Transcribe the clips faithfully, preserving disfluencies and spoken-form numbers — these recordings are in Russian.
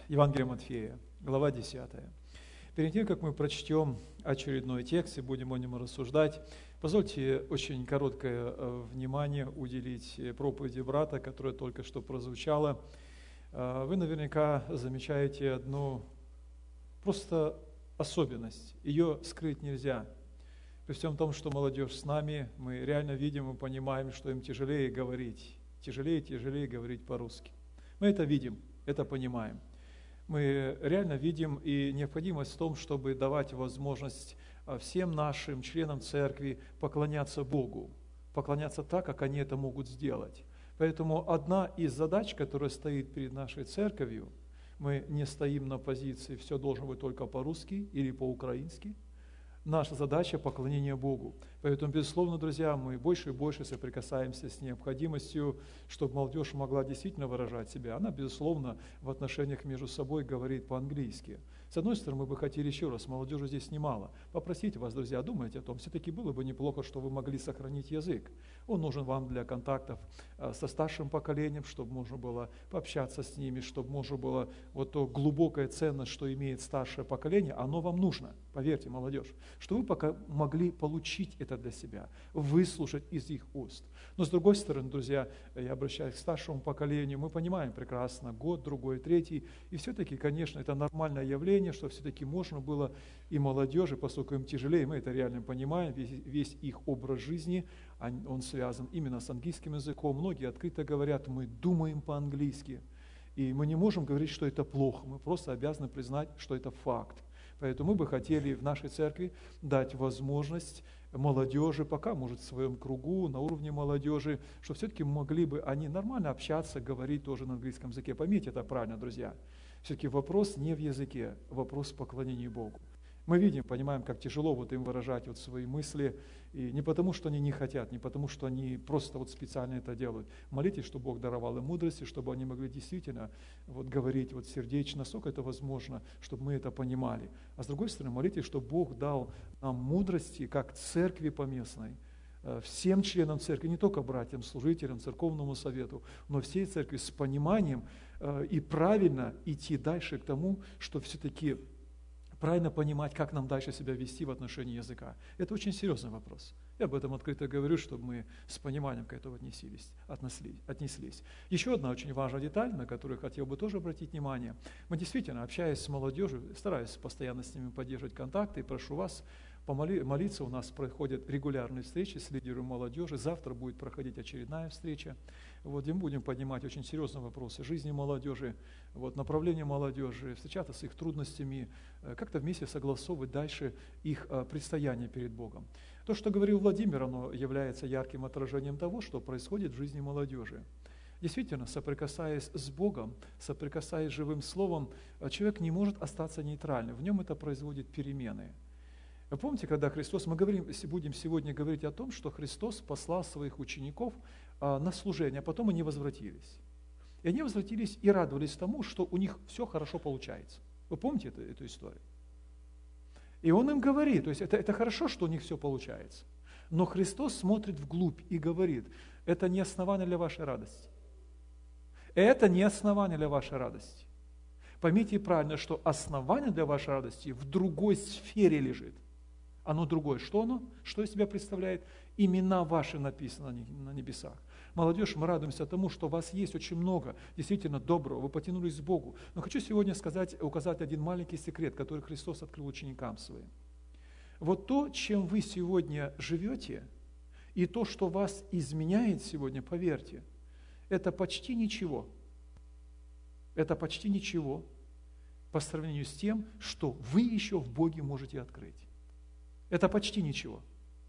Евангелие Матфея, глава десятая. Перед тем, как мы прочтем очередной текст и будем о нем рассуждать, позвольте очень короткое внимание уделить проповеди брата, которая только что прозвучала. Вы наверняка замечаете одну просто особенность. Ее скрыть нельзя. При всем том, что молодежь с нами, мы реально видим и понимаем, что им тяжелее говорить. Тяжелее и тяжелее говорить по-русски. Мы это видим, это понимаем. Мы реально видим и необходимость в том, чтобы давать возможность всем нашим членам церкви поклоняться Богу, поклоняться так, как они это могут сделать. Поэтому одна из задач, которая стоит перед нашей церковью, мы не стоим на позиции «все должно быть только по-русски» или по-украински. Наша задача – поклонение Богу. Поэтому, безусловно, друзья, мы больше и больше соприкасаемся с необходимостью, чтобы молодежь могла действительно выражать себя. Она, безусловно, в отношениях между собой говорит по-английски. С одной стороны, мы бы хотели еще раз, молодежи здесь немало, попросить вас, друзья, думайте о том, все-таки было бы неплохо, что вы могли сохранить язык. Он нужен вам для контактов со старшим поколением, чтобы можно было пообщаться с ними, чтобы можно было вот то глубокая ценность, что имеет старшее поколение, оно вам нужно, поверьте, молодежь, что вы пока могли получить это для себя, выслушать из их уст. Но с другой стороны, друзья, я обращаюсь к старшему поколению, мы понимаем прекрасно, год, другой, третий, и все-таки, конечно, это нормальное явление, что все-таки можно было и молодежи, поскольку им тяжелее, мы это реально понимаем, весь, весь их образ жизни, он, он связан именно с английским языком. Многие открыто говорят, мы думаем по-английски, и мы не можем говорить, что это плохо, мы просто обязаны признать, что это факт. Поэтому мы бы хотели в нашей церкви дать возможность молодежи, пока, может, в своем кругу, на уровне молодежи, что все-таки могли бы они нормально общаться, говорить тоже на английском языке. Поймите это правильно, друзья. Все-таки вопрос не в языке, вопрос в поклонении Богу. Мы видим, понимаем, как тяжело вот им выражать вот свои мысли, и не потому, что они не хотят, не потому, что они просто вот специально это делают. Молитесь, чтобы Бог даровал им мудрости, чтобы они могли действительно вот говорить вот сердечно, насколько это возможно, чтобы мы это понимали. А с другой стороны, молитесь, чтобы Бог дал нам мудрости, как церкви поместной, всем членам церкви, не только братьям, служителям, церковному совету, но всей церкви с пониманием и правильно идти дальше к тому, что все-таки правильно понимать, как нам дальше себя вести в отношении языка. Это очень серьезный вопрос. Я об этом открыто говорю, чтобы мы с пониманием к этому отнеслись. отнеслись. Еще одна очень важная деталь, на которую я хотел бы тоже обратить внимание. Мы действительно, общаясь с молодежью, стараюсь постоянно с ними поддерживать контакты, и прошу вас помоли, молиться. У нас проходят регулярные встречи с лидером молодежи. Завтра будет проходить очередная встреча, вот, где мы будем поднимать очень серьезные вопросы жизни молодежи, вот, направления молодежи, встречаться с их трудностями, как-то вместе согласовывать дальше их предстояние перед Богом. То, что говорил Владимир, оно является ярким отражением того, что происходит в жизни молодежи. Действительно, соприкасаясь с Богом, соприкасаясь с живым словом, человек не может остаться нейтральным, в нем это производит перемены. Вы помните, когда Христос, мы говорим, будем сегодня говорить о том, что Христос послал своих учеников на служение, а потом они возвратились. И они возвратились и радовались тому, что у них все хорошо получается. Вы помните эту, эту историю? И Он им говорит, то есть это, это хорошо, что у них все получается. Но Христос смотрит вглубь и говорит, это не основание для вашей радости. Это не основание для вашей радости. Поймите правильно, что основание для вашей радости в другой сфере лежит. Оно другое. Что оно? Что из себя представляет? Имена ваши написаны на небесах. Молодежь, мы радуемся тому, что у вас есть очень много действительно доброго, вы потянулись к Богу. Но хочу сегодня сказать, указать один маленький секрет, который Христос открыл ученикам своим. Вот то, чем вы сегодня живете, и то, что вас изменяет сегодня, поверьте, это почти ничего. Это почти ничего по сравнению с тем, что вы еще в Боге можете открыть. Это почти ничего.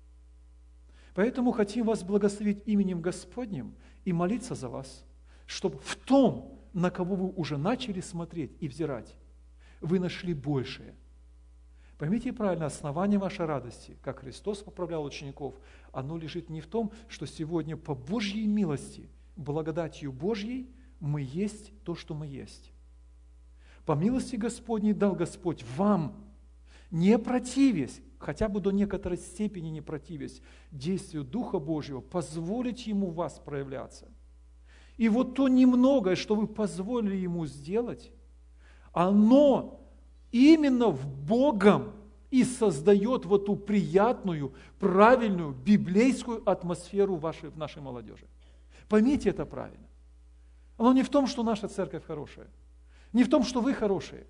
Поэтому хотим вас благословить именем Господним и молиться за вас, чтобы в том, на кого вы уже начали смотреть и взирать, вы нашли большее. Поймите правильно, основание вашей радости, как Христос поправлял учеников, оно лежит не в том, что сегодня по Божьей милости, благодатью Божьей, мы есть то, что мы есть. По милости Господней дал Господь вам, не противясь, хотя бы до некоторой степени не противясь действию Духа Божьего, позволить Ему в вас проявляться. И вот то немногое, что вы позволили Ему сделать, оно именно в Богом и создает вот ту приятную, правильную, библейскую атмосферу в, вашей, в нашей молодежи. Поймите это правильно. Оно не в том, что наша церковь хорошая, не в том, что вы хорошие,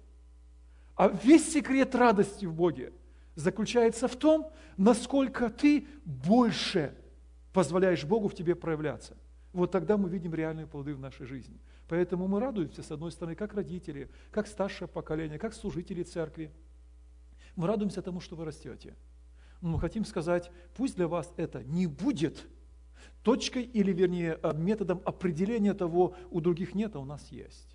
а весь секрет радости в Боге заключается в том, насколько ты больше позволяешь Богу в тебе проявляться. Вот тогда мы видим реальные плоды в нашей жизни. Поэтому мы радуемся, с одной стороны, как родители, как старшее поколение, как служители церкви. Мы радуемся тому, что вы растете. Но мы хотим сказать, пусть для вас это не будет точкой или, вернее, методом определения того, у других нет, а у нас есть.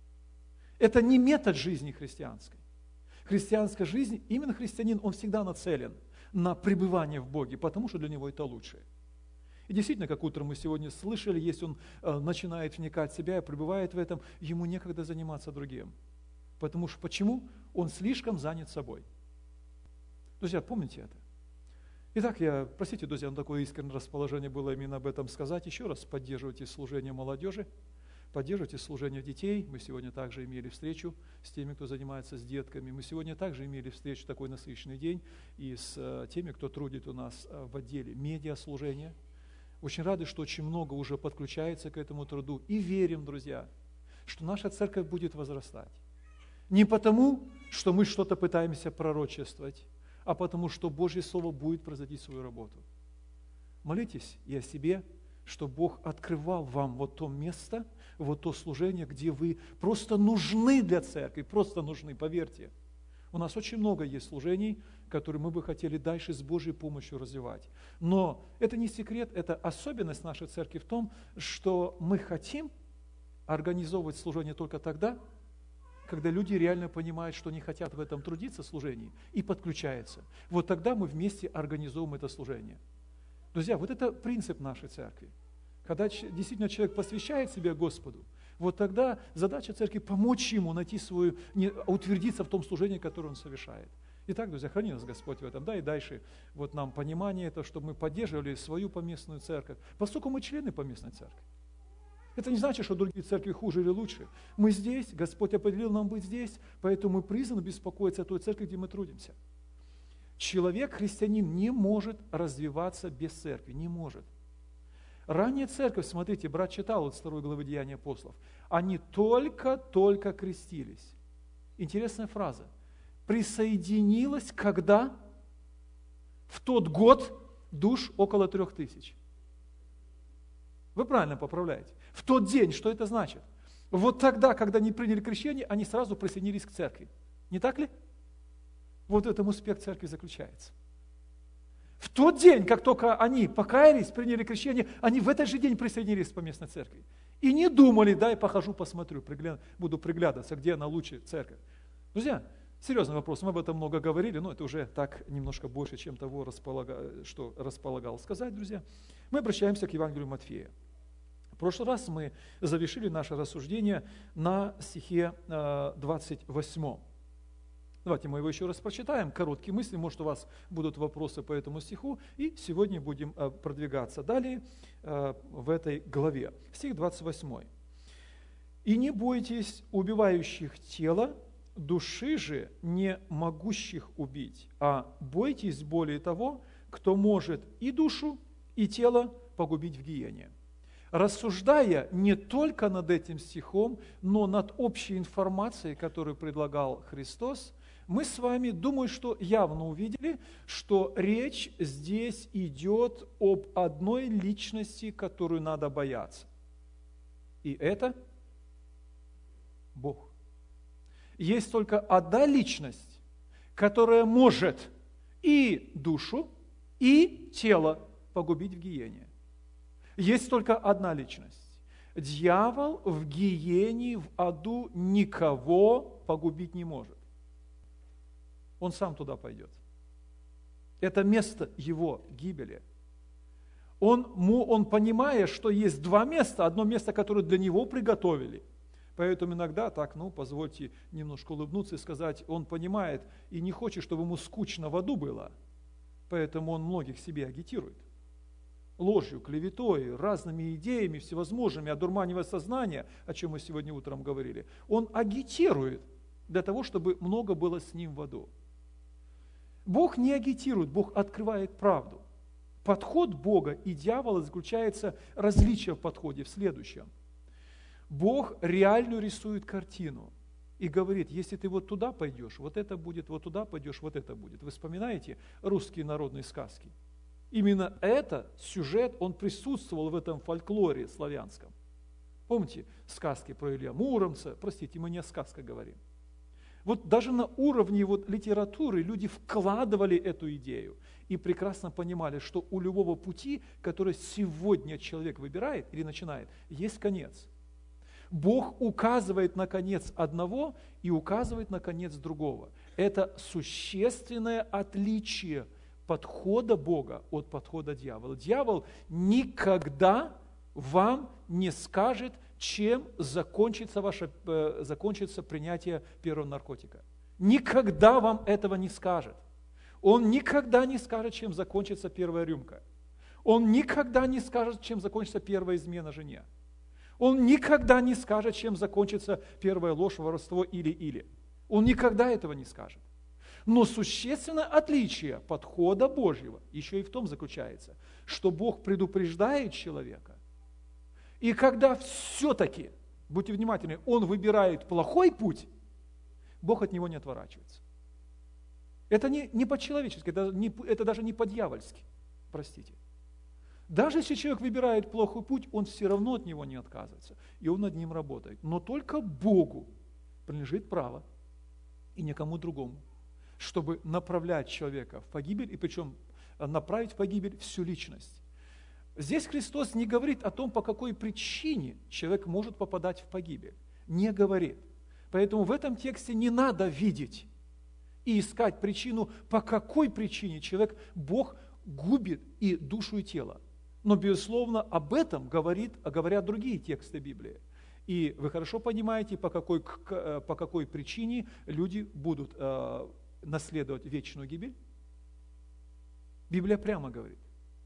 Это не метод жизни христианской. Христианская жизнь, именно христианин, он всегда нацелен на пребывание в Боге, потому что для него это лучше. И действительно, как утром мы сегодня слышали, если он э, начинает вникать в себя и пребывает в этом, ему некогда заниматься другим. Потому что почему? Он слишком занят собой. Друзья, помните это? Итак, я, простите, друзья, но такое искреннее расположение было именно об этом сказать. Еще раз поддерживайте служение молодежи, поддерживайте служение детей. Мы сегодня также имели встречу с теми, кто занимается с детками. Мы сегодня также имели встречу, такой насыщенный день, и с uh, теми, кто трудит у нас uh, в отделе медиаслужения. Очень рады, что очень много уже подключается к этому труду. И верим, друзья, что наша церковь будет возрастать. Не потому, что мы что-то пытаемся пророчествовать, а потому, что Божье Слово будет производить свою работу. Молитесь и о себе, что Бог открывал вам вот то место, вот то служение, где вы просто нужны для церкви, просто нужны, поверьте. У нас очень много есть служений, которые мы бы хотели дальше с Божьей помощью развивать. Но это не секрет, это особенность нашей церкви в том, что мы хотим организовывать служение только тогда, когда люди реально понимают, что они хотят в этом трудиться, служении, и подключаются. Вот тогда мы вместе организуем это служение. Друзья, вот это принцип нашей церкви. Когда действительно человек посвящает себя Господу, вот тогда задача церкви помочь ему найти свою, не, утвердиться в том служении, которое он совершает. Итак, друзья, храни нас Господь в этом. Да, и дальше вот нам понимание это, чтобы мы поддерживали свою поместную церковь, поскольку мы члены поместной церкви. Это не значит, что другие церкви хуже или лучше. Мы здесь, Господь определил нам быть здесь, поэтому мы призваны беспокоиться о той церкви, где мы трудимся. Человек, христианин, не может развиваться без церкви, не может. Ранняя церковь, смотрите, брат читал вот с второй главы Деяний апостолов, они только-только крестились. Интересная фраза. Присоединилась когда? В тот год душ около трех тысяч. Вы правильно поправляете. В тот день, что это значит? Вот тогда, когда они приняли крещение, они сразу присоединились к церкви. Не так ли? Вот в этом успех церкви заключается. В тот день, как только они покаялись, приняли крещение, они в этот же день присоединились к поместной церкви. И не думали, дай похожу, посмотрю, пригля... буду приглядываться, где она лучше церковь. Друзья, серьезный вопрос, мы об этом много говорили, но это уже так немножко больше, чем того, располага... что располагал сказать, друзья. Мы обращаемся к Евангелию Матфея. В прошлый раз мы завершили наше рассуждение на стихе двадцать восьмом. Давайте мы его еще раз прочитаем, короткие мысли, может у вас будут вопросы по этому стиху, и сегодня будем продвигаться далее в этой главе. Стих двадцать восьмой. «И не бойтесь убивающих тело, души же не могущих убить, а бойтесь более того, кто может и душу, и тело погубить в гиене». Рассуждая не только над этим стихом, но над общей информацией, которую предлагал Христос, мы с вами, думаю, что явно увидели, что речь здесь идет об одной личности, которую надо бояться. И это Бог. Есть только одна личность, которая может и душу, и тело погубить в гиене. Есть только одна личность. Дьявол в гиене, в аду никого погубить не может. Он сам туда пойдет. Это место его гибели. Он, он понимая, что есть два места, одно место, которое для него приготовили. Поэтому иногда так, ну, позвольте немножко улыбнуться и сказать, он понимает и не хочет, чтобы ему скучно в аду было. Поэтому он многих себе агитирует. Ложью, клеветой, разными идеями всевозможными, одурманивая сознание, о чем мы сегодня утром говорили. Он агитирует для того, чтобы много было с ним в аду. Бог не агитирует, Бог открывает правду. Подход Бога и дьявола заключается, различие в подходе в следующем. Бог реально рисует картину и говорит, если ты вот туда пойдешь, вот это будет, вот туда пойдешь, вот это будет. Вы вспоминаете русские народные сказки? Именно этот сюжет, он присутствовал в этом фольклоре славянском. Помните сказки про Илья Муромца? Простите, мы не о сказках говорим. Вот даже на уровне вот литературы люди вкладывали эту идею и прекрасно понимали, что у любого пути, который сегодня человек выбирает или начинает, есть конец. Бог указывает на конец одного и указывает на конец другого. Это существенное отличие подхода Бога от подхода дьявола. Дьявол никогда вам не скажет, чем закончится, ваше, э, закончится принятие первого наркотика. Никогда вам этого не скажет. Он никогда не скажет, чем закончится первая рюмка. Он никогда не скажет, чем закончится первая измена жене. Он никогда не скажет, чем закончится первая ложь, воровство или-или. Он никогда этого не скажет. Но существенное отличие подхода Божьего еще и в том заключается, что Бог предупреждает человека, и когда все-таки, будьте внимательны, он выбирает плохой путь, Бог от него не отворачивается. Это не, не по-человечески, это, не, это даже не по-дьявольски, простите. Даже если человек выбирает плохой путь, он все равно от него не отказывается, и он над ним работает. Но только Богу принадлежит право, и никому другому, чтобы направлять человека в погибель, и причем направить в погибель всю личность. Здесь Христос не говорит о том, по какой причине человек может попадать в погибель. Не говорит. Поэтому в этом тексте не надо видеть и искать причину, по какой причине человек, Бог губит и душу, и тело. Но, безусловно, об этом говорит, говорят другие тексты Библии. И вы хорошо понимаете, по какой, по какой причине люди будут э, наследовать вечную гибель. Библия прямо говорит.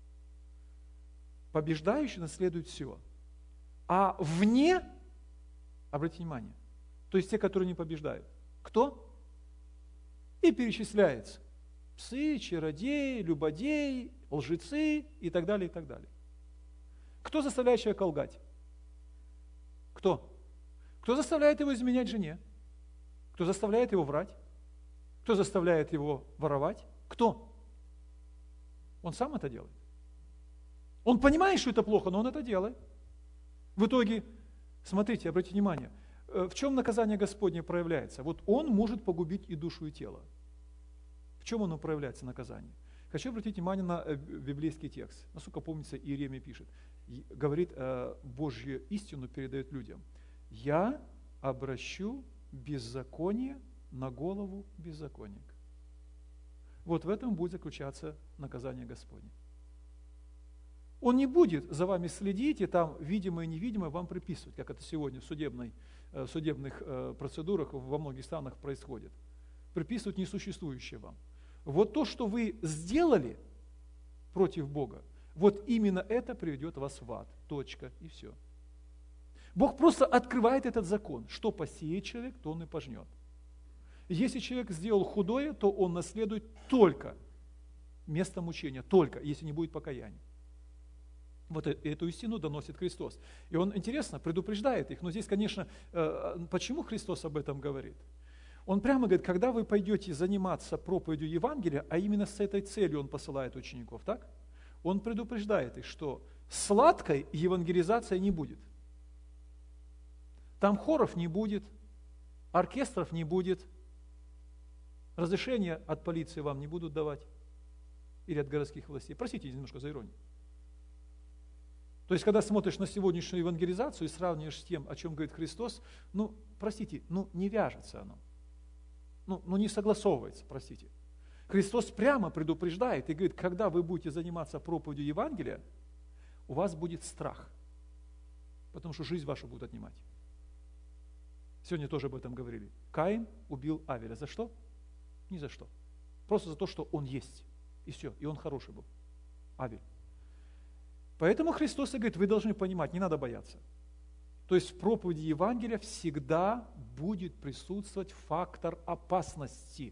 Побеждающий наследует все. А вне, обратите внимание, то есть те, которые не побеждают, кто? И перечисляется. Псы, чародеи, любодеи, лжецы и так далее, и так далее. Кто заставляет человека лгать? Кто? Кто заставляет его изменять жене? Кто заставляет его врать? Кто заставляет его воровать? Кто? Он сам это делает. Он понимает, что это плохо, но он это делает. В итоге, смотрите, обратите внимание, в чем наказание Господне проявляется? Вот он может погубить и душу, и тело. В чем оно проявляется, наказание? Хочу обратить внимание на библейский текст. Насколько помнится, Иеремия пишет, говорит, Божью истину передает людям. «Я обращу беззаконие на голову беззаконника». Вот в этом будет заключаться наказание Господне. Он не будет за вами следить и там видимое и невидимое вам приписывать, как это сегодня в, судебной, в судебных процедурах во многих странах происходит. Приписывать несуществующее вам. Вот то, что вы сделали против Бога, вот именно это приведет вас в ад. Точка. И все. Бог просто открывает этот закон. Что посеет человек, то он и пожнет. Если человек сделал худое, то он наследует только место мучения, только, если не будет покаяния. Вот эту истину доносит Христос. И он, интересно, предупреждает их. Но здесь, конечно, почему Христос об этом говорит? Он прямо говорит, когда вы пойдете заниматься проповедью Евангелия, а именно с этой целью он посылает учеников, так? Он предупреждает их, что сладкой евангелизация не будет. Там хоров не будет, оркестров не будет, разрешения от полиции вам не будут давать или от городских властей. Простите немножко за иронию. То есть, когда смотришь на сегодняшнюю евангелизацию и сравниваешь с тем, о чем говорит Христос, ну, простите, ну, не вяжется оно. Ну, ну, не согласовывается, простите. Христос прямо предупреждает и говорит, когда вы будете заниматься проповедью Евангелия, у вас будет страх, потому что жизнь вашу будут отнимать. Сегодня тоже об этом говорили. Каин убил Авеля. За что? Ни за что. Просто за то, что он есть. И все. И он хороший был. Авель. Поэтому Христос и говорит, вы должны понимать, не надо бояться. То есть в проповеди Евангелия всегда будет присутствовать фактор опасности.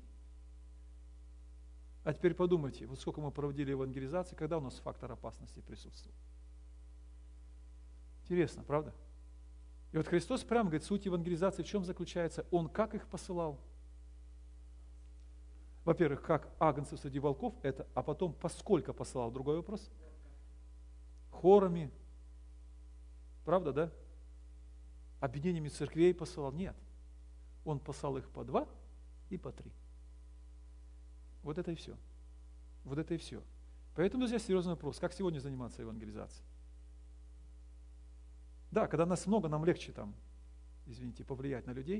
А теперь подумайте, вот сколько мы проводили евангелизации, когда у нас фактор опасности присутствовал? Интересно, правда? И вот Христос прямо говорит, суть евангелизации в чем заключается? Он как их посылал? Во-первых, как агнцев среди волков, это, а потом поскольку посылал? Другой вопрос. Хорами. Правда, да? Объединениями церквей посылал? Нет. Он послал их по два и по три. Вот это и все. Вот это и все. Поэтому, друзья, серьезный вопрос. Как сегодня заниматься евангелизацией? Да, когда нас много, нам легче там, извините, повлиять на людей,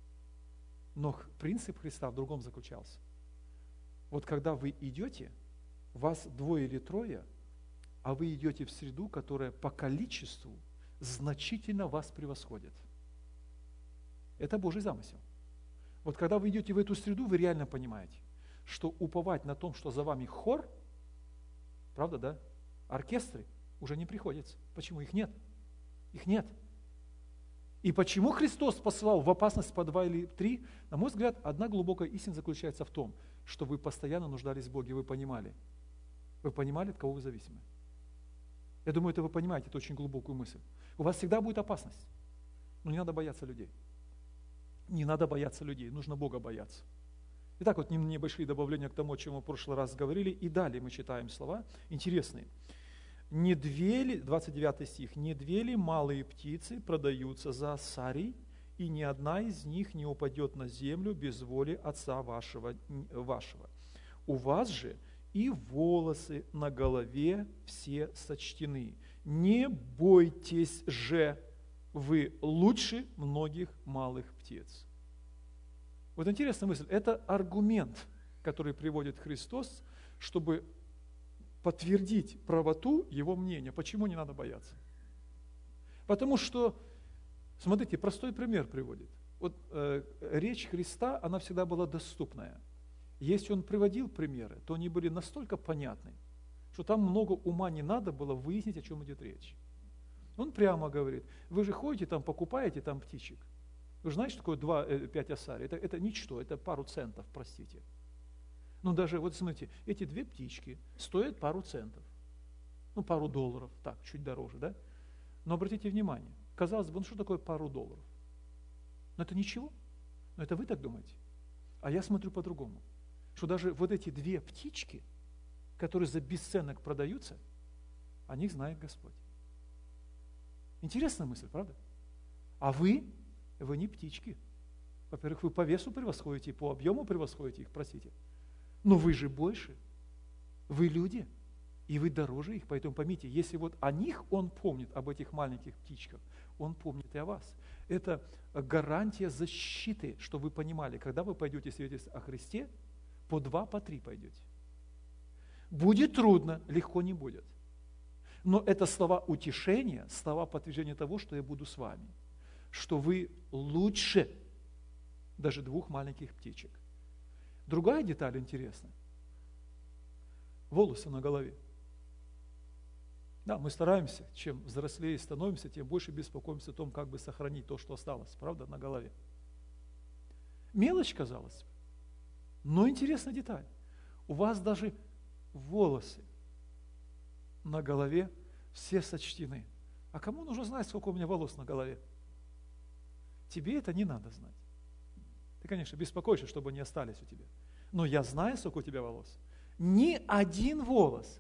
но принцип Христа в другом заключался. Вот когда вы идете, вас двое или трое, а вы идете в среду, которая по количеству значительно вас превосходит. Это Божий замысел. Вот когда вы идете в эту среду, вы реально понимаете, что уповать на том, что за вами хор, правда, да, оркестры, уже не приходится. Почему? Их нет. Их нет. И почему Христос посылал в опасность по два или три? На мой взгляд, одна глубокая истина заключается в том, что вы постоянно нуждались в Боге, вы понимали. Вы понимали, от кого вы зависимы. Я думаю, это вы понимаете, это очень глубокую мысль. У вас всегда будет опасность. Но не надо бояться людей. Не надо бояться людей, нужно Бога бояться. Итак, вот небольшие добавления к тому, о чем мы в прошлый раз говорили. И далее мы читаем слова интересные. Не две ли, двадцать девятый стих, не две ли малые птицы продаются за сарий, и ни одна из них не упадет на землю без воли Отца вашего, вашего. У вас же и волосы на голове все сочтены. Не бойтесь же, вы лучше многих малых птиц. Вот интересная мысль. Это аргумент, который приводит Христос, чтобы подтвердить правоту его мнения. Почему не надо бояться? Потому что, смотрите, простой пример приводит. Вот э, речь Христа, она всегда была доступная. Если он приводил примеры, то они были настолько понятны, что там много ума не надо было выяснить, о чем идет речь. Он прямо говорит, вы же ходите там, покупаете там птичек. Вы же знаете, что такое два, пять осарий? Это, это ничто, это пару центов, простите. Ну даже, вот смотрите, эти две птички стоят пару центов. Ну, пару долларов, так, чуть дороже, да? Но обратите внимание, казалось бы, ну что такое пару долларов? Ну это ничего. Но это вы так думаете. А я смотрю по-другому. Что даже вот эти две птички, которые за бесценок продаются, о них знает Господь. Интересная мысль, правда? А вы, вы не птички. Во-первых, вы по весу превосходите, по объему превосходите их, простите. Но вы же больше. Вы люди, и вы дороже их. Поэтому поймите, если вот о них он помнит, об этих маленьких птичках, он помнит и о вас. Это гарантия защиты, что вы понимали, когда вы пойдете свидетельствовать о Христе, по два, по три пойдете. Будет трудно, легко не будет. Но это слова утешения, слова подтверждения того, что я буду с вами. Что вы лучше даже двух маленьких птичек. Другая деталь интересная. Волосы на голове. Да, мы стараемся, чем взрослее становимся, тем больше беспокоимся о том, как бы сохранить то, что осталось, правда, на голове. Мелочь, казалось бы, но интересная деталь. У вас даже волосы на голове все сочтены. А кому нужно знать, сколько у меня волос на голове? Тебе это не надо знать. Ты, конечно, беспокоишься, чтобы они остались у тебя. Но я знаю, сколько у тебя волос. Ни один волос,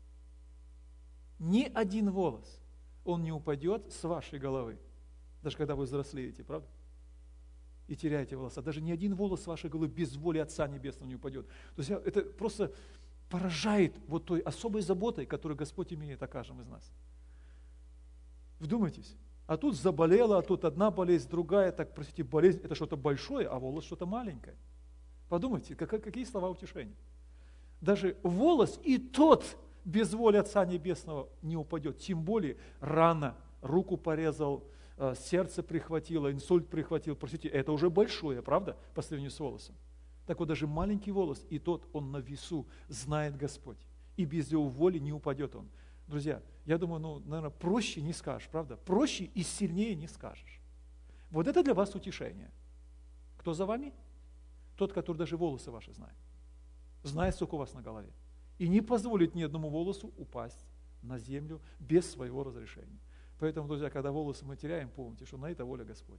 ни один волос, он не упадет с вашей головы. Даже когда вы взрослеете, правда? И теряете волоса. Даже ни один волос с вашей головы без воли Отца Небесного не упадет. То есть это просто поражает вот той особой заботой, которую Господь имеет о каждом из нас. Вдумайтесь. А тут заболела, а тут одна болезнь, другая, так, простите, болезнь, это что-то большое, а волос что-то маленькое. Подумайте, как, какие слова утешения. Даже волос и тот без воли Отца Небесного не упадет. Тем более рана, руку порезал, сердце прихватило, инсульт прихватил. Простите, это уже большое, правда, по сравнению с волосом. Так вот, даже маленький волос, и тот, он на весу, знает Господь. И без его воли не упадет он. Друзья, я думаю, ну, наверное, проще не скажешь, правда? Проще и сильнее не скажешь. Вот это для вас утешение. Кто за вами? Тот, который даже волосы ваши знает. Знает, сколько у вас на голове. И не позволит ни одному волосу упасть на землю без своего разрешения. Поэтому, друзья, когда волосы мы теряем, помните, что на это воля Господня.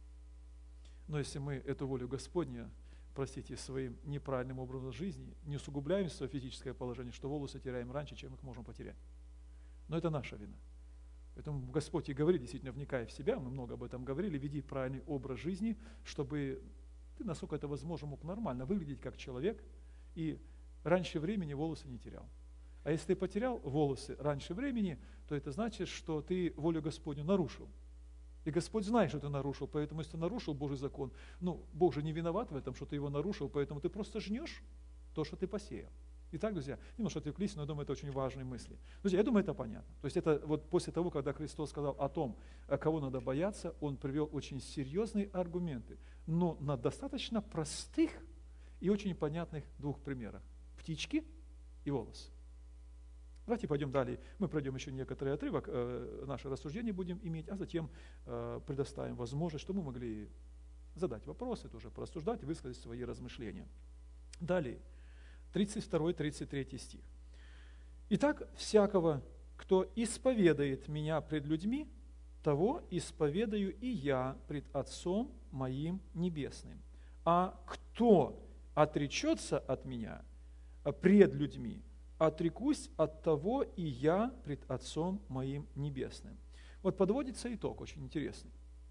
Но если мы эту волю Господню, простите, своим неправильным образом жизни не усугубляем свое физическое положение, что волосы теряем раньше, чем их можем потерять. Но это наша вина. Поэтому Господь и говорит, действительно, вникая в себя, мы много об этом говорили, веди правильный образ жизни, чтобы ты, насколько это возможно, мог нормально выглядеть как человек и раньше времени волосы не терял. А если ты потерял волосы раньше времени, то это значит, что ты волю Господню нарушил. И Господь знает, что ты нарушил, поэтому если ты нарушил Божий закон, ну, Бог же не виноват в этом, что ты его нарушил, поэтому ты просто жнешь то, что ты посеял. Итак, друзья, немножко отвлеклись, но я думаю, это очень важные мысли. Друзья, я думаю, это понятно. То есть это вот после того, когда Христос сказал о том, кого надо бояться, Он привел очень серьезные аргументы, но на достаточно простых и очень понятных двух примерах. Птички и волосы. Давайте пойдем далее. Мы пройдем еще некоторый отрывок, э, наше рассуждение будем иметь, а затем э, предоставим возможность, чтобы мы могли задать вопросы, тоже порассуждать и высказать свои размышления. Далее, тридцать второй тридцать третий стих. «Итак, всякого, кто исповедает меня пред людьми, того исповедаю и я пред Отцом моим небесным. А кто отречется от меня пред людьми, отрекусь от того и я пред Отцом моим небесным». Вот подводится итог очень интересный.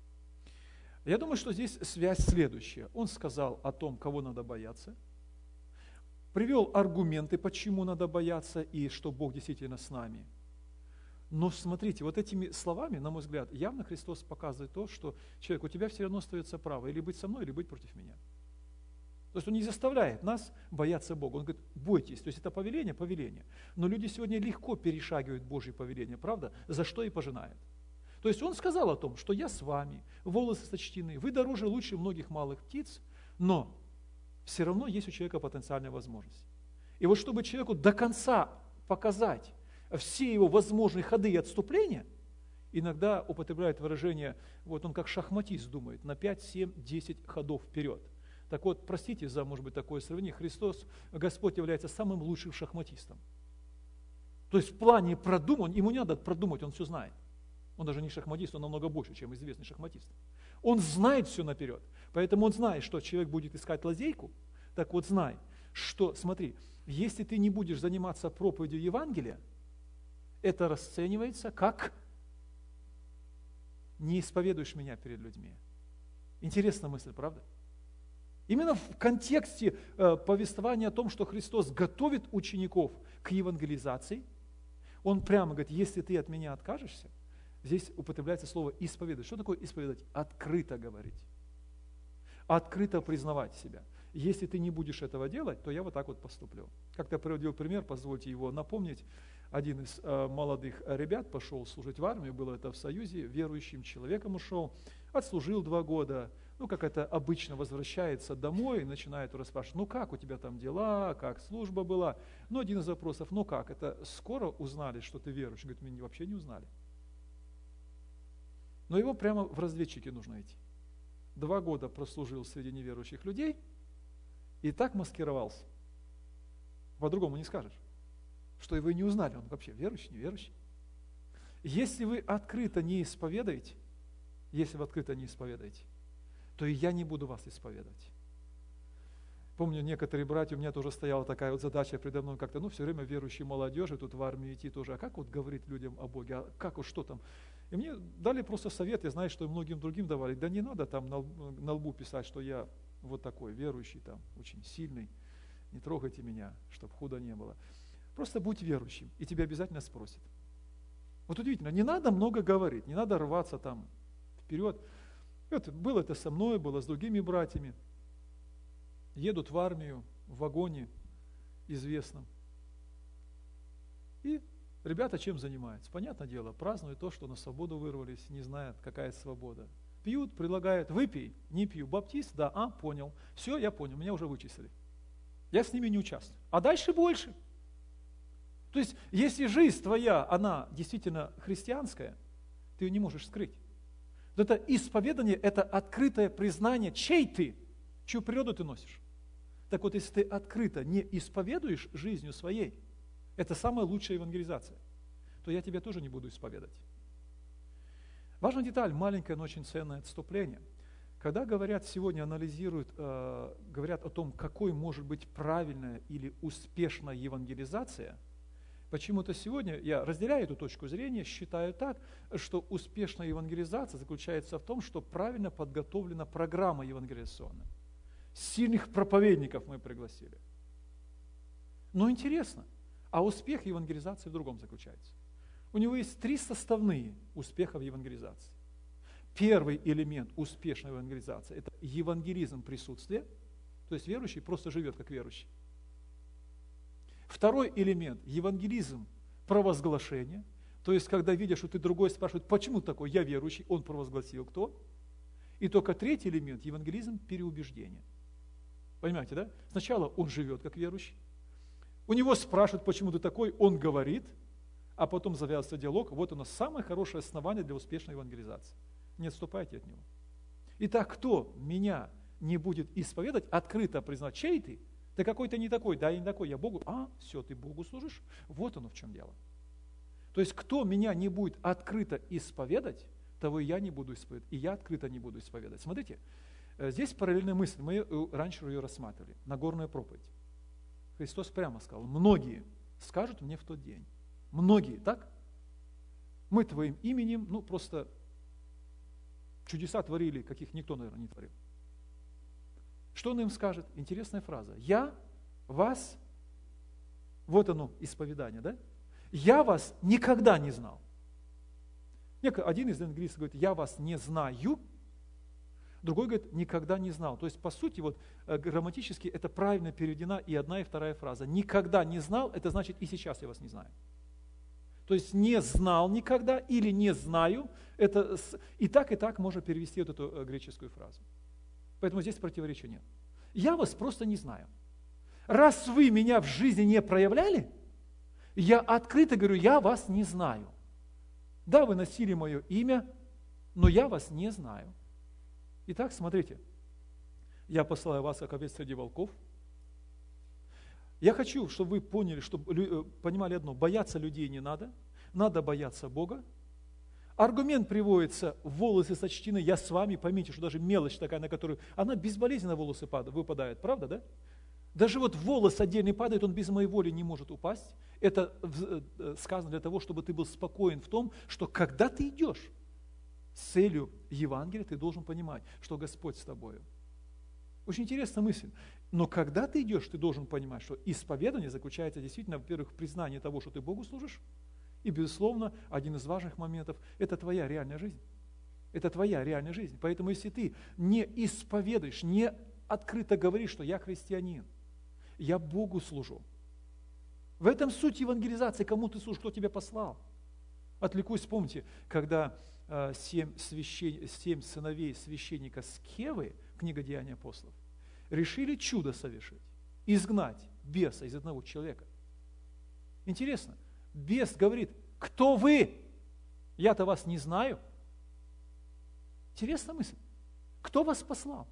Я думаю, что здесь связь следующая. Он сказал о том, кого надо бояться, привел аргументы, почему надо бояться и что Бог действительно с нами. Но смотрите, вот этими словами, на мой взгляд, явно Христос показывает то, что человек, у тебя все равно остается право или быть со мной, или быть против меня. То есть Он не заставляет нас бояться Бога. Он говорит, бойтесь. То есть это повеление, повеление. Но люди сегодня легко перешагивают Божье повеление, правда? За что и пожинают. То есть Он сказал о том, что я с вами, волосы сочтены, вы дороже лучше многих малых птиц, но все равно есть у человека потенциальная возможность. И вот чтобы человеку до конца показать все его возможные ходы и отступления, иногда употребляют выражение, вот он как шахматист думает, на пять, семь, десять ходов вперед. Так вот, простите за, может быть, такое сравнение, Христос, Господь является самым лучшим шахматистом. То есть в плане продуман, ему не надо продумать, он все знает. Он даже не шахматист, он намного больше, чем известный шахматист. Он знает все наперед, поэтому он знает, что человек будет искать лазейку. Так вот, знай, что, смотри, если ты не будешь заниматься проповедью Евангелия, это расценивается как не исповедуешь меня перед людьми. Интересная мысль, правда? Именно в контексте э, повествования о том, что Христос готовит учеников к евангелизации, Он прямо говорит, если ты от меня откажешься, здесь употребляется слово «исповедовать». Что такое исповедовать? Открыто говорить. Открыто признавать себя. Если ты не будешь этого делать, то я вот так вот поступлю. Как-то приводил пример, позвольте его напомнить. Один из э, молодых ребят пошел служить в армию, было это в Союзе, верующим человеком ушел, отслужил два года, ну, как это обычно, возвращается домой и начинает расспрашивать, ну, как у тебя там дела, как служба была. Ну, один из вопросов, ну, как, это скоро узнали, что ты верующий? Говорит, мы вообще не узнали. Но его прямо в разведчики нужно идти. Два года прослужил среди неверующих людей и так маскировался. По-другому не скажешь, что его и не узнали, он вообще верующий, неверующий. Если вы открыто не исповедаете, если вы открыто не исповедаете, то и я не буду вас исповедовать. Помню, некоторые братья, у меня тоже стояла такая вот задача предо мной как-то, ну, все время верующие молодежи, тут в армию идти тоже, а как вот говорить людям о Боге, а как вот что там? И мне дали просто совет, я знаю, что и многим другим давали, да не надо там на, на лбу писать, что я вот такой верующий, там, очень сильный, не трогайте меня, чтобы худо не было. Просто будь верующим, и тебя обязательно спросят. Вот удивительно, не надо много говорить, не надо рваться там вперед. Это, было это со мной, было с другими братьями. Едут в армию, в вагоне известном. И ребята чем занимаются? Понятное дело, празднуют то, что на свободу вырвались, не знают, какая свобода. Пьют, предлагают, выпей, не пью. Баптист, да, а, понял. Все, я понял, меня уже вычислили. Я с ними не участвую. А дальше больше. То есть, если жизнь твоя, она действительно христианская, ты ее не можешь скрыть. Вот это исповедание, это открытое признание, чей ты, чью природу ты носишь. Так вот, если ты открыто не исповедуешь жизнью своей, это самая лучшая евангелизация, то я тебя тоже не буду исповедать. Важная деталь, маленькое, но очень ценное отступление. Когда говорят сегодня, анализируют, э, говорят о том, какой может быть правильная или успешная евангелизация, почему-то сегодня я разделяю эту точку зрения, считаю так, что успешная евангелизация заключается в том, что правильно подготовлена программа евангелизационная. Сильных проповедников мы пригласили. Но интересно, а успех евангелизации в другом заключается. У него есть три составные успеха в евангелизации. Первый элемент успешной евангелизации – это евангелизм присутствия, то есть верующий просто живет как верующий. Второй элемент – евангелизм провозглашения, то есть когда видишь, что ты другой спрашивает, почему такой, я верующий, он провозгласил, кто? И только третий элемент – евангелизм переубеждения. Понимаете, да? Сначала он живет как верующий, у него спрашивают, почему ты такой, он говорит, а потом завязывается диалог. Вот у нас самое хорошее основание для успешной евангелизации. Не отступайте от него. Итак, кто меня не будет исповедать, открыто признать, чей ты? Ты какой-то не такой, да, я не такой, я Богу. А, все, ты Богу служишь? Вот оно в чем дело. То есть, кто меня не будет открыто исповедать, того и я не буду исповедать, и я открыто не буду исповедать. Смотрите, здесь параллельная мысль, мы раньше ее рассматривали, Нагорная проповедь. Христос прямо сказал, многие скажут мне в тот день. Многие, так? Мы твоим именем, ну, просто чудеса творили, каких никто, наверное, не творил. Что он им скажет? Интересная фраза. Я вас, вот оно, исповедание, да? Я вас никогда не знал. Один из евангелистов говорит, я вас не знаю, другой говорит, никогда не знал. То есть, по сути, вот грамматически это правильно переведена и одна, и вторая фраза. Никогда не знал, это значит и сейчас я вас не знаю. То есть не знал никогда или не знаю, это и так, и так можно перевести вот эту греческую фразу. Поэтому здесь противоречия нет. Я вас просто не знаю. Раз вы меня в жизни не проявляли, я открыто говорю, я вас не знаю. Да, вы носили мое имя, но я вас не знаю. Итак, смотрите, я посылаю вас, как овец среди волков. Я хочу, чтобы вы поняли, чтобы понимали одно, бояться людей не надо, надо бояться Бога. Аргумент приводится, волосы сочтены, я с вами, поймите, что даже мелочь такая, на которую, она безболезненно волосы падают, выпадает, правда, да? Даже вот волос отдельный падает, он без моей воли не может упасть. Это сказано для того, чтобы ты был спокоен в том, что когда ты идешь с целью Евангелия, ты должен понимать, что Господь с тобою. Очень интересная мысль. Но когда ты идешь, ты должен понимать, что исповедание заключается действительно, во-первых, в признании того, что ты Богу служишь, и, безусловно, один из важных моментов – это твоя реальная жизнь. Это твоя реальная жизнь. Поэтому, если ты не исповедуешь, не открыто говоришь, что я христианин, я Богу служу. В этом суть евангелизации, кому ты служишь, кто тебя послал. Отвлекусь, помните, когда э, семь, священ... семь сыновей священника Скевы, книга Деяний апостолов, решили чудо совершить, изгнать беса из одного человека. Интересно, бес говорит, кто вы? Я-то вас не знаю. Интересная мысль. Кто вас послал?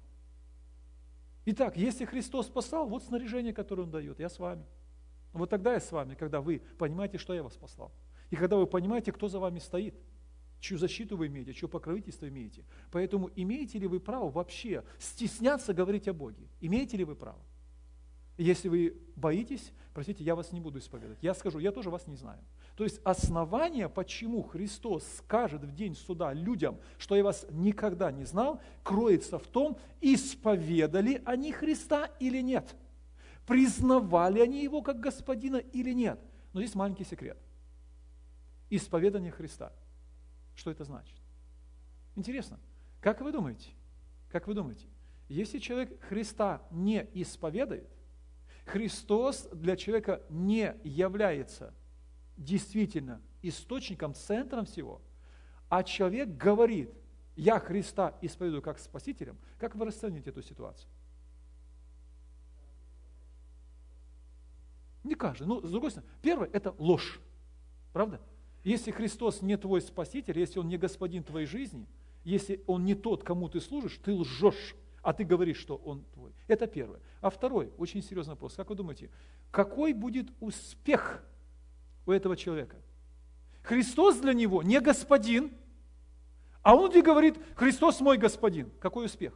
Итак, если Христос послал, вот снаряжение, которое Он дает, я с вами. Вот тогда я с вами, когда вы понимаете, что я вас послал. И когда вы понимаете, кто за вами стоит, чью защиту вы имеете, чье покровительство имеете. Поэтому имеете ли вы право вообще стесняться говорить о Боге? Имеете ли вы право? Если вы боитесь, простите, я вас не буду исповедовать. Я скажу, я тоже вас не знаю. То есть основание, почему Христос скажет в день суда людям, что я вас никогда не знал, кроется в том, исповедали они Христа или нет. Признавали они Его как Господина или нет. Но здесь маленький секрет. Исповедание Христа. Что это значит? Интересно. Как вы думаете? Как вы думаете? Если человек Христа не исповедует, Христос для человека не является действительно источником, центром всего, а человек говорит, я Христа исповедую как Спасителем, как вы расцените эту ситуацию? каждый. Ну, с другой стороны, первое – это ложь. Правда? Если Христос не твой Спаситель, если Он не господин твоей жизни, если Он не тот, кому ты служишь, ты лжешь, а ты говоришь, что Он твой. Это первое. А второй, очень серьезный вопрос. Как вы думаете, какой будет успех у этого человека? Христос для него не господин, а он тебе говорит, Христос мой господин. Какой успех?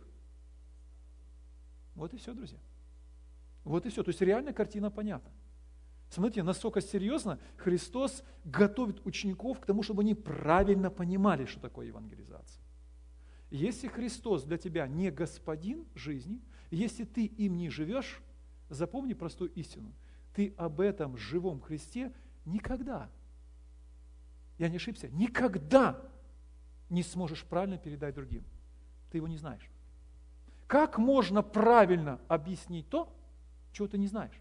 Вот и все, друзья. Вот и все. То есть реальная картина понятна. Смотрите, насколько серьезно Христос готовит учеников к тому, чтобы они правильно понимали, что такое евангелизация. Если Христос для тебя не господин жизни, если ты им не живешь, запомни простую истину. Ты об этом живом Христе никогда, я не ошибся, никогда не сможешь правильно передать другим. Ты его не знаешь. Как можно правильно объяснить то, чего ты не знаешь?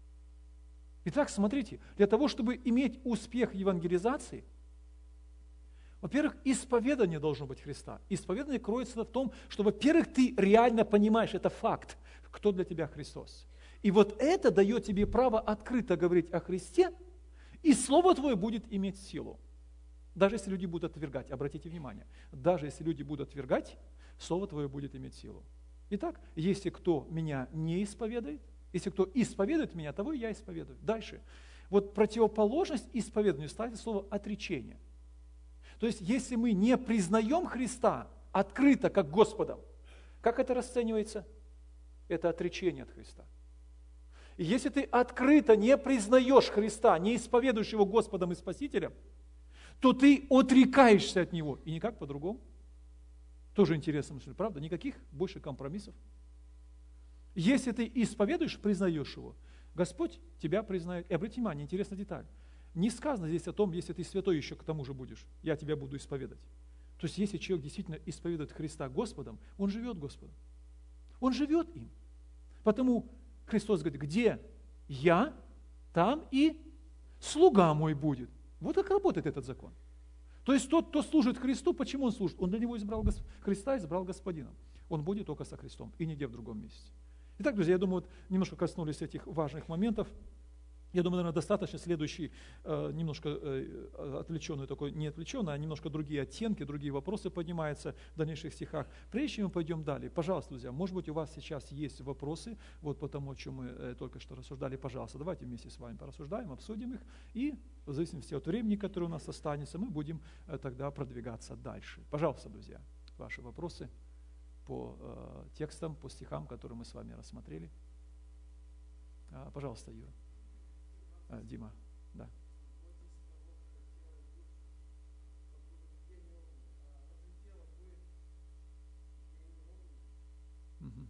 Итак, смотрите, для того, чтобы иметь успех в евангелизации, во-первых, исповедание должно быть Христа. Исповедание кроется в том, что, во-первых, ты реально понимаешь, это факт, кто для тебя Христос. И вот это дает тебе право открыто говорить о Христе, и слово твое будет иметь силу. Даже если люди будут отвергать, обратите внимание, даже если люди будут отвергать, слово твое будет иметь силу. Итак, если кто меня не исповедует, если кто исповедует меня, того и я исповедую. Дальше. Вот противоположность исповеданию ставит слово отречение. То есть, если мы не признаем Христа открыто как Господом, как это расценивается? Это отречение от Христа. И если ты открыто не признаешь Христа, не исповедуешь Его Господом и Спасителем, то ты отрекаешься от Него. И никак по-другому. Тоже интересная мысль, правда? Никаких больше компромиссов. Если ты исповедуешь, признаешь Его, Господь тебя признает. И обратите внимание, интересная деталь. Не сказано здесь о том, если ты святой еще к тому же будешь, я тебя буду исповедать. То есть, если человек действительно исповедует Христа Господом, он живет Господом. Он живет им. Потому Христос говорит, где я, там и слуга мой будет. Вот как работает этот закон. То есть тот, кто служит Христу, почему он служит? Он для него избрал Христа, избрал Господином. Он будет только со Христом и нигде в другом месте. Итак, друзья, я думаю, вот немножко коснулись этих важных моментов. Я думаю, наверное, достаточно следующий, э, немножко э, отвлеченный такой, не отвлеченный, а немножко другие оттенки, другие вопросы поднимаются в дальнейших стихах. Прежде чем мы пойдем далее, пожалуйста, друзья, может быть, у вас сейчас есть вопросы, вот по тому, о чем мы э, только что рассуждали, пожалуйста, давайте вместе с вами порассуждаем, обсудим их, и в зависимости от времени, которое у нас останется, мы будем э, тогда продвигаться дальше. Пожалуйста, друзья, ваши вопросы по э, текстам, по стихам, которые мы с вами рассмотрели. А, пожалуйста, Юра. А, Дима, да. Угу.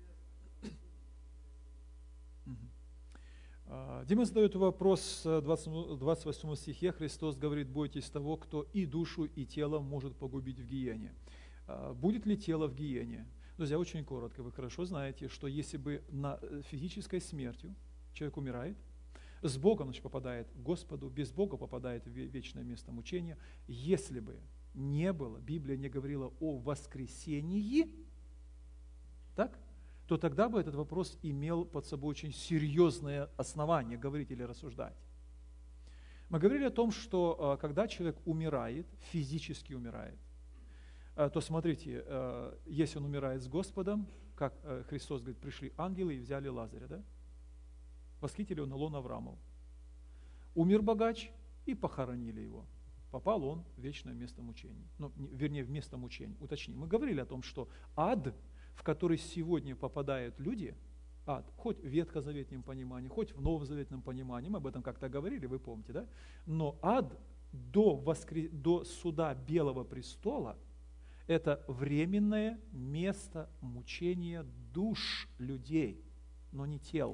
Угу. А, Дима задает вопрос в двадцать восьмом стихе. Христос говорит, бойтесь того, кто и душу, и тело может погубить в гиене. А, будет ли тело в гиене? Друзья, очень коротко, вы хорошо знаете, что если бы на физической смертью человек умирает, с Богом, значит, попадает к Господу, без Бога попадает в вечное место мучения. Если бы не было, Библия не говорила о воскресении, так, то тогда бы этот вопрос имел под собой очень серьезное основание говорить или рассуждать. Мы говорили о том, что когда человек умирает, физически умирает, то смотрите, если он умирает с Господом, как Христос говорит, пришли ангелы и взяли Лазаря, да? Восхитили он на лон Авраамов. Умер богач и похоронили его. Попал он в вечное место мучений. Ну, вернее, в место мучений. Уточним. Мы говорили о том, что ад, в который сегодня попадают люди, ад, хоть в ветхозаветном понимании, хоть в новозаветном понимании, мы об этом как-то говорили, вы помните, да? Но ад до, воскр... до суда Белого престола – это временное место мучения душ людей, но не тел.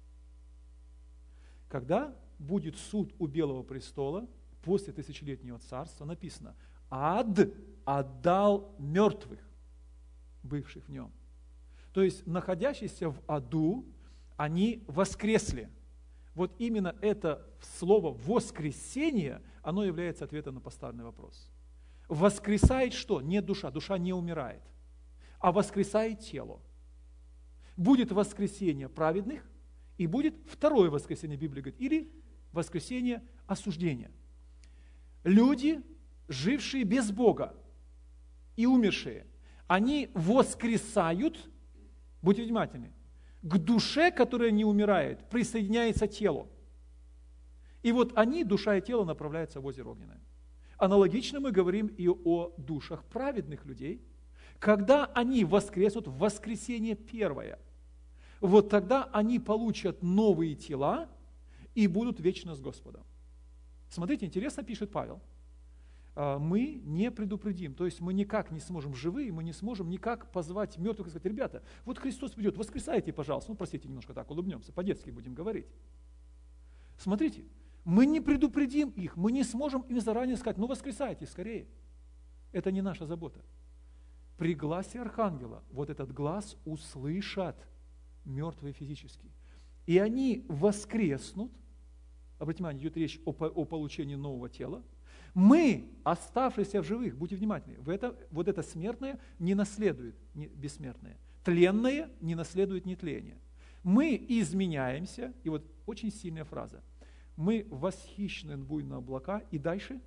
Когда будет суд у Белого престола, после тысячелетнего царства, написано, ад отдал мертвых, бывших в нем. То есть, находящиеся в аду, они воскресли. Вот именно это слово «воскресение», оно является ответом на поставленный вопрос. Воскресает что? Не душа, душа не умирает, а воскресает тело. Будет воскресение праведных, и будет второе воскресение, Библия говорит, или воскресение осуждения. Люди, жившие без Бога и умершие, они воскресают, будьте внимательны, к душе, которая не умирает, присоединяется тело. И вот они, душа и тело, направляются в озеро огненное. Аналогично мы говорим и о душах праведных людей. Когда они воскреснут в воскресение первое, вот тогда они получат новые тела и будут вечно с Господом. Смотрите, интересно пишет Павел. Мы не предупредим, то есть мы никак не сможем, живые, мы не сможем никак позвать мертвых и сказать: ребята, вот Христос придет, воскресайте, пожалуйста. Ну, простите, немножко так улыбнемся, по-детски будем говорить. Смотрите, мы не предупредим их, мы не сможем им заранее сказать: ну, воскресайте скорее. Это не наша забота. При гласе архангела вот этот глас услышат мертвые физически. И они воскреснут, обратите внимание, идет речь о, о получении нового тела. Мы, оставшиеся в живых, будьте внимательны, в это, вот это смертное не наследует не, бессмертное. Тленное не наследует нетление. Мы изменяемся, и вот очень сильная фраза, мы восхищены будем на облака, и дальше.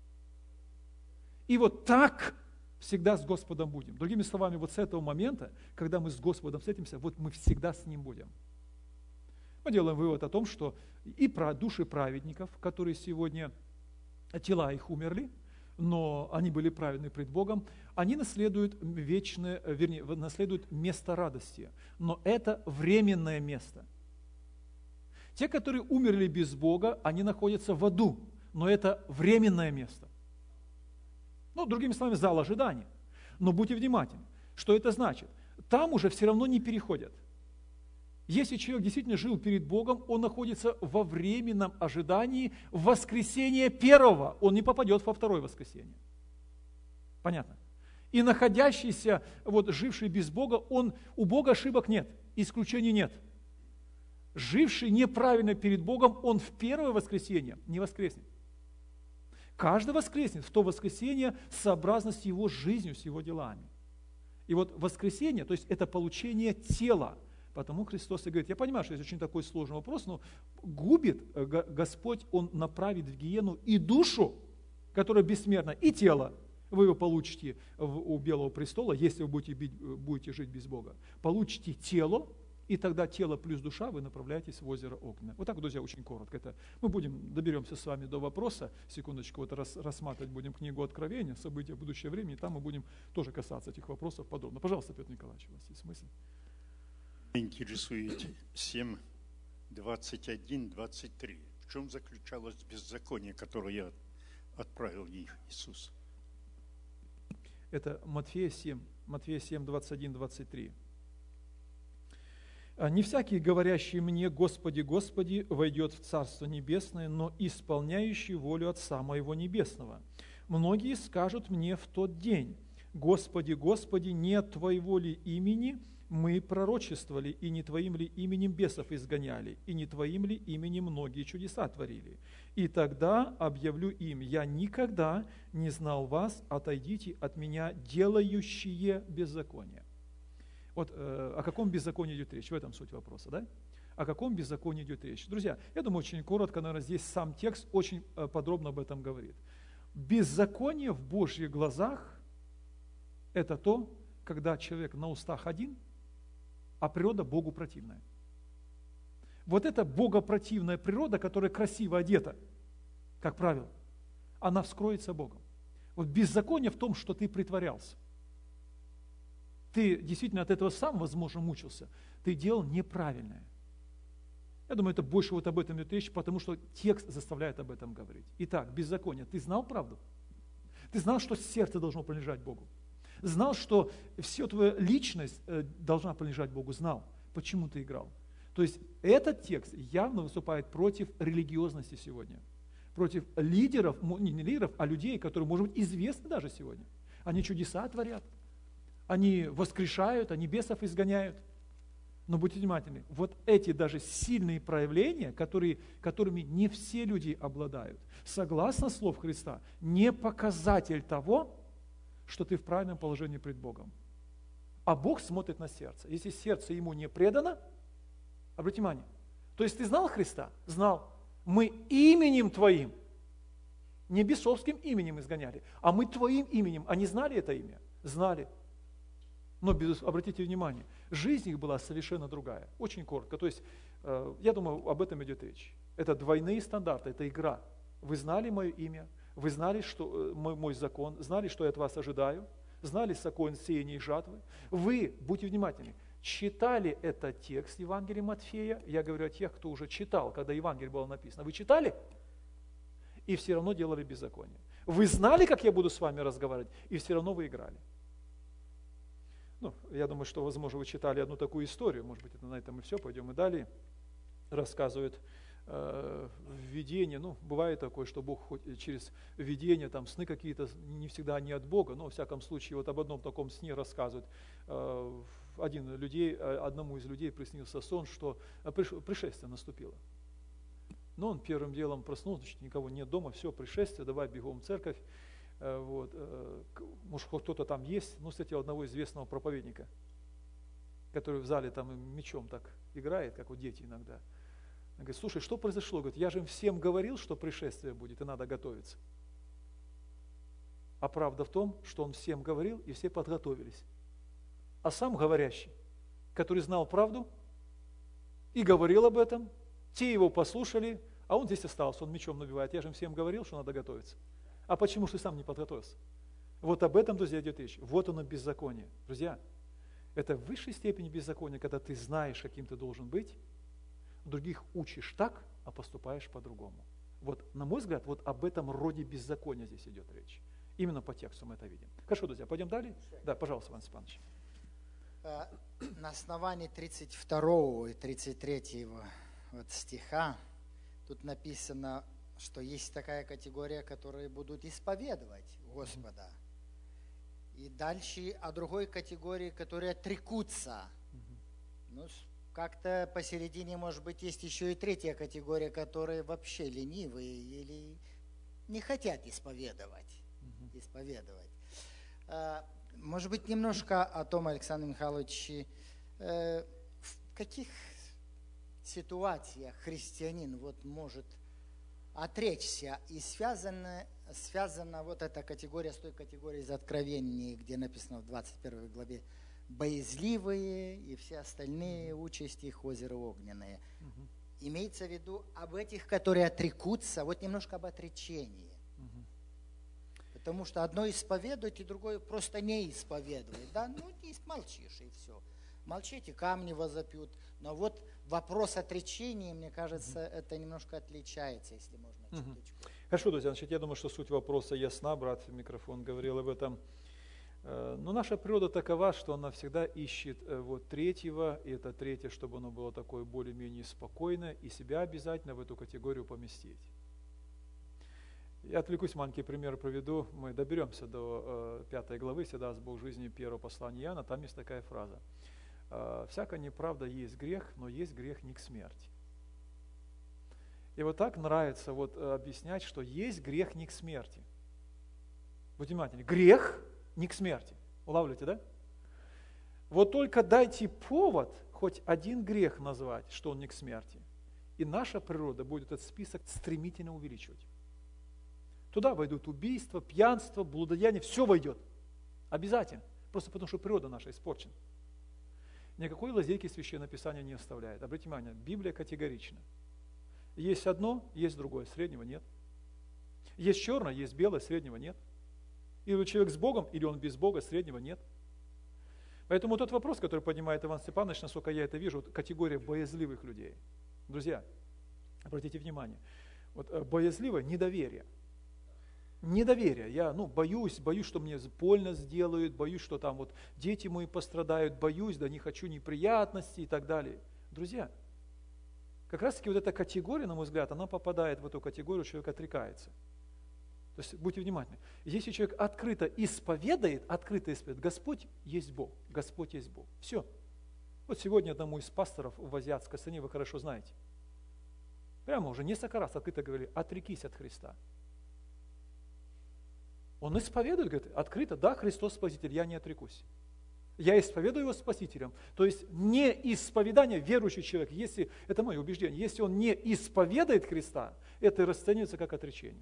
И вот так всегда с Господом будем. Другими словами, вот с этого момента, когда мы с Господом встретимся, вот мы всегда с Ним будем. Мы делаем вывод о том, что и про души праведников, которые сегодня, тела их умерли, но они были праведны пред Богом, они наследуют вечное, вернее, наследуют место радости. Но это временное место. Те, которые умерли без Бога, они находятся в аду, но это временное место. Ну, другими словами, зал ожидания. Но будьте внимательны, что это значит? Там уже все равно не переходят. Если человек действительно жил перед Богом, он находится во временном ожидании воскресения первого, он не попадет во второе воскресенье. Понятно? И находящийся, вот живший без Бога, он, у Бога ошибок нет, исключений нет. Живший неправильно перед Богом, он в первое воскресенье не воскреснет. Каждый воскреснет в то воскресенье сообразно с его жизнью, с его делами. И вот воскресенье, то есть это получение тела. Потому Христос и говорит, я понимаю, что это очень такой сложный вопрос, но губит Господь, Он направит в гиену и душу, которая бессмертна, и тело. Вы его получите у Белого престола, если вы будете, бить, будете жить без Бога. Получите тело, и тогда тело плюс душа вы направляетесь в озеро огненное. Вот так, друзья, очень коротко. Это мы будем, доберемся с вами до вопроса, секундочку, вот рас, рассматривать будем книгу Откровения, события будущего времени, и там мы будем тоже касаться этих вопросов подробно. Пожалуйста, Петр Николаевич, у вас есть мысль? Интересует семь, двадцать один, двадцать три. В чем заключалось беззаконие, которое отправил Иисус? Это Матфея семь, Матфея семь, двадцать один, двадцать три. «Не всякий, говорящий мне, Господи, Господи, войдет в Царство Небесное, но исполняющий волю Отца Моего Небесного. Многие скажут мне в тот день: Господи, Господи, не от Твоего ли имени мы пророчествовали, и не Твоим ли именем бесов изгоняли, и не Твоим ли именем многие чудеса творили? И тогда объявлю им: я никогда не знал вас, отойдите от меня, делающие беззаконие». Вот э, о каком беззаконии идет речь? В этом суть вопроса, да? О каком беззаконии идет речь? Друзья, я думаю, очень коротко, наверное, здесь сам текст очень э, подробно об этом говорит. Беззаконие в Божьих глазах – это то, когда человек на устах один, а природа Богу противная. Вот эта богопротивная природа, которая красиво одета, как правило, она вскроется Богом. Вот беззаконие в том, что ты притворялся. Ты действительно от этого сам, возможно, мучился. Ты делал неправильное. Я думаю, это больше вот об этом идет речь, потому что текст заставляет об этом говорить. Итак, беззаконие. Ты знал правду? Ты знал, что сердце должно принадлежать Богу? Знал, что вся твоя личность должна принадлежать Богу? Знал. Почему ты играл? То есть этот текст явно выступает против религиозности сегодня. Против лидеров, не лидеров, а людей, которые, может быть, известны даже сегодня. Они чудеса творят. Они воскрешают, они бесов изгоняют. Но будьте внимательны, вот эти даже сильные проявления, которые, которыми не все люди обладают, согласно слов Христа, не показатель того, что ты в правильном положении пред Богом. А Бог смотрит на сердце. Если сердце ему не предано, обратите внимание, То есть ты знал Христа? Знал. Мы именем Твоим, не бесовским именем изгоняли, а мы Твоим именем. Они знали это имя? Знали. Но, без, обратите внимание, жизнь их была совершенно другая, очень коротко. То есть, э, я думаю, об этом идет речь. Это двойные стандарты, это игра. Вы знали мое имя, вы знали, что э, мой, мой закон, знали, что я от вас ожидаю, знали закон сеяния и жатвы. Вы, будьте внимательны, читали этот текст Евангелия Матфея. Я говорю о тех, кто уже читал, когда Евангелие было написано. Вы читали? И все равно делали беззаконие. Вы знали, как я буду с вами разговаривать, и все равно вы играли. Ну, я думаю, что, возможно, вы читали одну такую историю, может быть, это на этом и все, пойдем и далее. Рассказывает э, видение, ну, бывает такое, что Бог хоть через видение, там, сны какие-то, не всегда они от Бога, но, во всяком случае, вот об одном таком сне рассказывает. Э, один людей, одному из людей приснился сон, что пришествие наступило. Но он первым делом проснулся, значит, никого нет дома, все, пришествие, давай бегом в церковь. Вот. Может, кто-то там есть, ну, кстати, одного известного проповедника, который в зале там мечом так играет, как вот дети иногда. Он говорит, слушай, что произошло? Говорит, я же им всем говорил, что пришествие будет, и надо готовиться. А правда в том, что он всем говорил, и все подготовились. А сам говорящий, который знал правду и говорил об этом, те его послушали, а он здесь остался, он мечом набивает. Я же им всем говорил, что надо готовиться. А почему же ты сам не подготовился? Вот об этом, друзья, идет речь. Вот оно беззаконие. Друзья, это в высшей степени беззаконие, когда ты знаешь, каким ты должен быть, других учишь так, а поступаешь по-другому. Вот, на мой взгляд, вот об этом роде беззакония здесь идет речь. Именно по тексту мы это видим. Хорошо, друзья, пойдем далее? Да, пожалуйста, Иван Степанович. На основании тридцать второго и тридцать третьего вот стиха тут написано, что есть такая категория, которые будут исповедовать Господа. И дальше о другой категории, которые отрекутся. Ну, как-то посередине, может быть, есть еще и третья категория, которые вообще ленивые или не хотят исповедовать. Исповедовать. Может быть, немножко о том, Александр Михайлович, в каких ситуациях христианин вот может отречься, и связана, связана вот эта категория с той категорией из Откровения, где написано в двадцать первой главе «боязливые» и все остальные участи их озера огненные. Угу. Имеется в виду об этих, которые отрекутся, вот немножко об отречении. Угу. Потому что одно исповедует, и другое просто не исповедует. Да? Ну, не молчишь, и все. Молчите, камни возопьют. Но вот вопрос отречения, мне кажется, mm-hmm. это немножко отличается, если можно чуточку. Mm-hmm. Хорошо, друзья, значит, я думаю, что суть вопроса ясна, брат в микрофон говорил об этом. Но наша природа такова, что она всегда ищет вот третьего, и это третье, чтобы оно было такое более-менее спокойное, и себя обязательно в эту категорию поместить. Я отвлекусь, маленький пример проведу, мы доберемся до э, пятой главы, если даст Бог жизни, первого послания Иоанна, там есть такая фраза. «Всякая неправда есть грех, но есть грех не к смерти». И вот так нравится вот объяснять, что есть грех не к смерти. Будьте внимательны, грех не к смерти. Улавливаете, да? Вот только дайте повод хоть один грех назвать, что он не к смерти, и наша природа будет этот список стремительно увеличивать. Туда войдут убийства, пьянство, блудодеяние, все войдет. Обязательно. Просто потому, что природа наша испорчена. Никакой лазейки Священное Писание не оставляет. Обратите внимание, Библия категорична. Есть одно, есть другое, среднего нет. Есть черное, есть белое, среднего нет. Или человек с Богом, или он без Бога, среднего нет. Поэтому тот вопрос, который поднимает Иван Степанович, насколько я это вижу, вот категория боязливых людей. Друзья, обратите внимание, вот боязливое недоверие. Недоверие. Я ну, боюсь, боюсь, что мне больно сделают, боюсь, что там вот дети мои пострадают, боюсь, да не хочу неприятностей и так далее. Друзья, как раз таки вот эта категория, на мой взгляд, она попадает в эту категорию, человек отрекается. То есть будьте внимательны. Если человек открыто исповедает, открыто исповедает, Господь есть Бог, Господь есть Бог. Все. Вот сегодня одному из пасторов в азиатской стране, вы хорошо знаете, прямо уже несколько раз открыто говорили, отрекись от Христа. Он исповедует, говорит, открыто, да, Христос Спаситель, я не отрекусь. Я исповедую его Спасителем. То есть не исповедание, верующий человек, если, это мое убеждение, если он не исповедует Христа, это расценивается как отречение.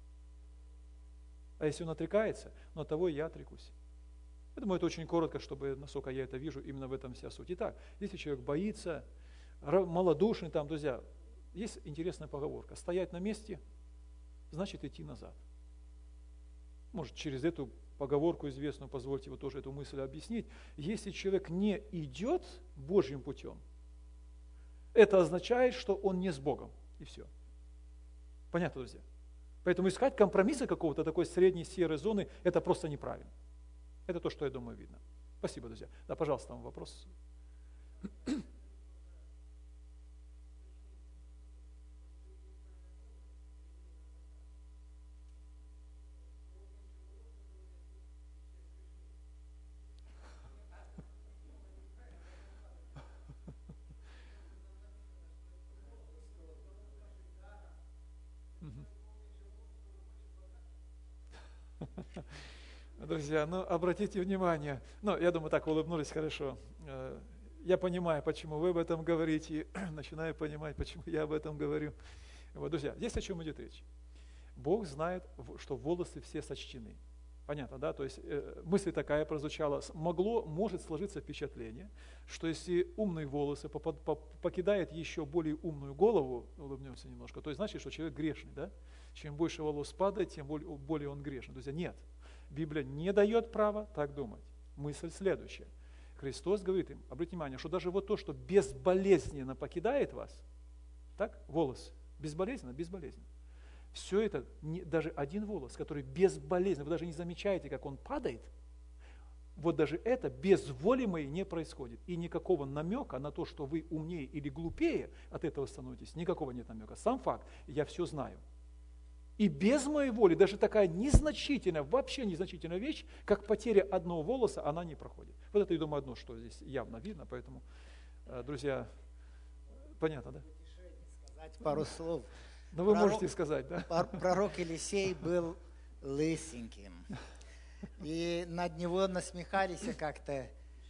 А если он отрекается, ну от того я отрекусь. Я думаю, это очень коротко, чтобы, насколько я это вижу, именно в этом вся суть. Итак, если человек боится, малодушный, там, друзья, есть интересная поговорка. Стоять на месте, значит идти назад. Может, через эту поговорку известную, позвольте вот тоже эту мысль объяснить. Если человек не идет Божьим путем, это означает, что он не с Богом. И все. Понятно, друзья? Поэтому искать компромисса какого-то такой средней серой зоны, это просто неправильно. Это то, что, я думаю, видно. Спасибо, друзья. Да, пожалуйста, там вопрос. Друзья, ну обратите внимание, ну я думаю, так улыбнулись хорошо. Я понимаю, почему вы об этом говорите, начинаю понимать, почему я об этом говорю. Вот, друзья, здесь о чем идет речь. Бог знает, что волосы все сочтены. Понятно, да? То есть э, мысль такая прозвучала. Могло, может сложиться впечатление, что если умные волосы попад, по, покидает еще более умную голову, улыбнемся немножко, то есть значит, что человек грешный, да? Чем больше волос падает, тем более, более он грешный. Друзья, нет. Библия не дает права так думать. Мысль следующая. Христос говорит им, обратите внимание, что даже вот то, что безболезненно покидает вас, так, волос, безболезненно, безболезненно. Все это, не, даже один волос, который безболезненно, вы даже не замечаете, как он падает, вот даже это без воли моей не происходит. И никакого намека на то, что вы умнее или глупее от этого становитесь, никакого нет намека. Сам факт, я все знаю. И без моей воли даже такая незначительная, вообще незначительная вещь, как потеря одного волоса, она не проходит. Вот это, я думаю, одно, что здесь явно видно, поэтому, друзья, понятно, да? Сказать пару слов. Ну, вы Пророк, можете сказать, да? Пророк Елисей был лысеньким, и над него насмехались как-то.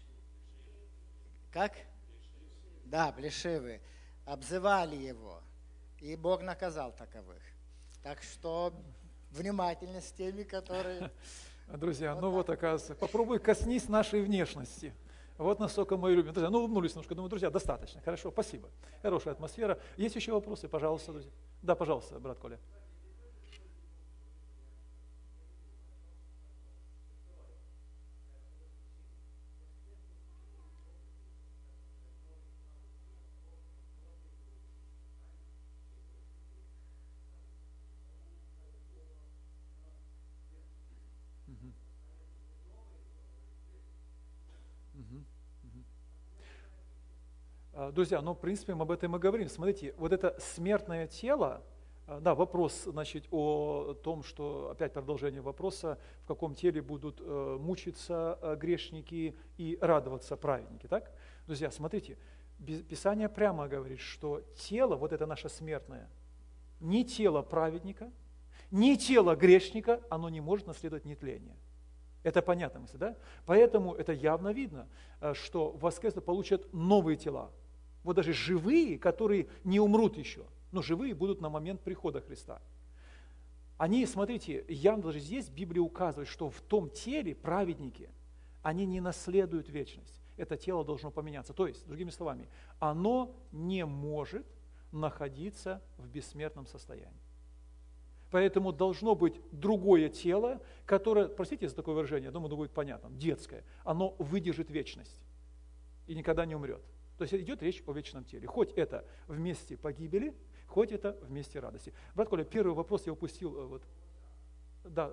Как? Да, плешивые. Обзывали его, и Бог наказал таковых. Так что внимательно с теми, которые... Друзья, вот ну так. вот, оказывается, попробуй коснись нашей внешности. Вот насколько мы любим. Друзья, ну улыбнулись немножко, думаю, друзья, достаточно. Хорошо, спасибо. Хорошая атмосфера. Есть еще вопросы? Пожалуйста, друзья. Да, пожалуйста, брат Коля. Друзья, ну, в принципе, мы об этом и говорим. Смотрите, вот это смертное тело, да, вопрос, значит, о том, что, опять продолжение вопроса, в каком теле будут э, мучиться э, грешники и радоваться праведники, так? Друзья, смотрите, Писание прямо говорит, что тело, вот это наше смертное, ни тело праведника, ни тело грешника, оно не может наследовать нетление. Это понятно мысль, да? Поэтому это явно видно, что воскреснут получат новые тела. Вот даже живые, которые не умрут еще, но живые будут на момент прихода Христа. Они, смотрите, явно даже здесь Библия указывает, что в том теле праведники, они не наследуют вечность. Это тело должно поменяться. То есть, другими словами, оно не может находиться в бессмертном состоянии. Поэтому должно быть другое тело, которое, простите за такое выражение, я думаю, это будет понятно, детское. Оно выдержит вечность и никогда не умрет. То есть идет речь о вечном теле. Хоть это в месте погибели, хоть это в месте радости. Брат Коля, первый вопрос я упустил. Вот. Да.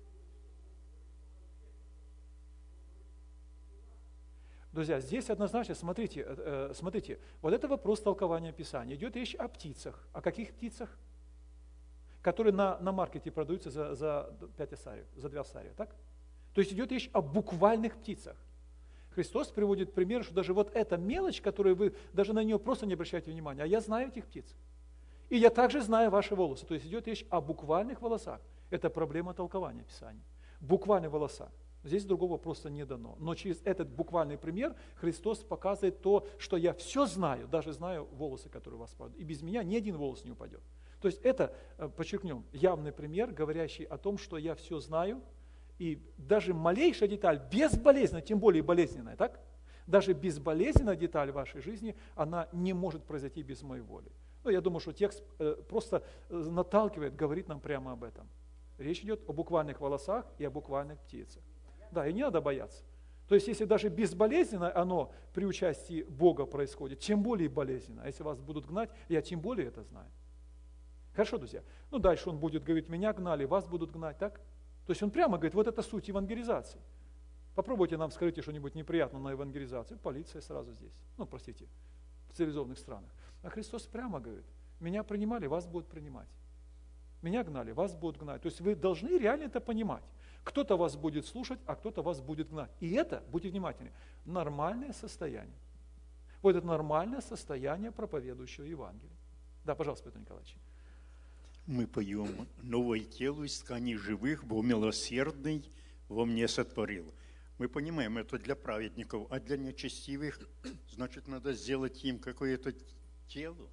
Друзья, здесь однозначно, смотрите, э, смотрите, вот это вопрос толкования Писания. Идет речь о птицах. О каких птицах? Которые на, на маркете продаются за, за пять асариев, за два асария, так? То есть идет речь о буквальных птицах. Христос приводит пример, что даже вот эта мелочь, которую вы даже на нее просто не обращаете внимания, а я знаю этих птиц. И я также знаю ваши волосы. То есть идет речь о буквальных волосах. Это проблема толкования Писания. Буквальные волоса. Здесь другого просто не дано. Но через этот буквальный пример Христос показывает то, что я все знаю, даже знаю волосы, которые у вас падают. И без меня ни один волос не упадет. То есть это, подчеркнем, явный пример, говорящий о том, что я все знаю, и даже малейшая деталь, безболезненная, тем более болезненная, так? Даже безболезненная деталь в вашей жизни, она не может произойти без моей воли. Ну, я думаю, что текст просто наталкивает, говорит нам прямо об этом. Речь идет о буквальных волосах и о буквальных птицах. Да, и не надо бояться. То есть, если даже безболезненно оно при участии Бога происходит, тем более болезненно. А если вас будут гнать, я тем более это знаю. Хорошо, друзья. Ну, дальше он будет говорить, меня гнали, вас будут гнать, так? То есть он прямо говорит, вот это суть евангелизации. Попробуйте нам скажите что-нибудь неприятное на евангелизацию, полиция сразу здесь. Ну, простите, в цивилизованных странах. А Христос прямо говорит, меня принимали, вас будут принимать. Меня гнали, вас будут гнать. То есть вы должны реально это понимать. Кто-то вас будет слушать, а кто-то вас будет гнать. И это, будьте внимательны, нормальное состояние. Вот это нормальное состояние проповедующего Евангелия. Да, пожалуйста, Петр Николаевич. Мы поем «Новое тело из тканей живых, бо милосердный во мне сотворил». Мы понимаем, это для праведников, а для нечестивых, значит, надо сделать им какое-то тело.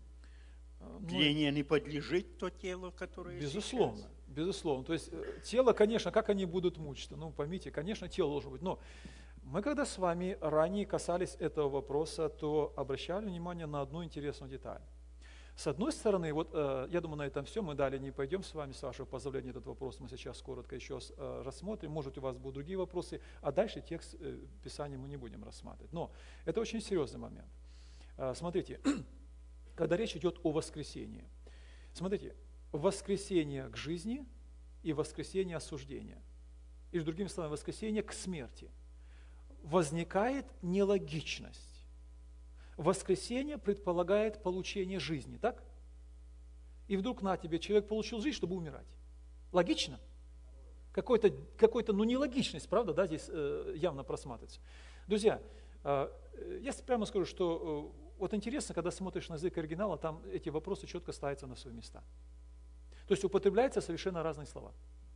Тление не подлежит то тело, которое безусловно, сейчас. Безусловно. То есть тело, конечно, как они будут мучиться? Ну, поймите, конечно, тело должно быть. Но мы, когда с вами ранее касались этого вопроса, то обращали внимание на одну интересную деталь. С одной стороны, вот я думаю, на этом все, мы далее не пойдем с вами, с вашего позволения, этот вопрос мы сейчас коротко еще рассмотрим. Может, у вас будут другие вопросы, а дальше текст Писания мы не будем рассматривать. Но это очень серьезный момент. Смотрите, когда речь идет о воскресении. Смотрите, воскресение к жизни и воскресение осуждения. Или, другими словами, воскресение к смерти. Возникает нелогичность. Воскресение предполагает получение жизни, так? И вдруг на тебе человек получил жизнь, чтобы умирать. Логично? Какой-то, какой-то, ну, нелогичность, правда, да, здесь э, явно просматривается. Друзья, э, я прямо скажу, что э, вот интересно, когда смотришь на язык оригинала, там эти вопросы четко ставятся на свои места. То есть употребляются совершенно разные слова.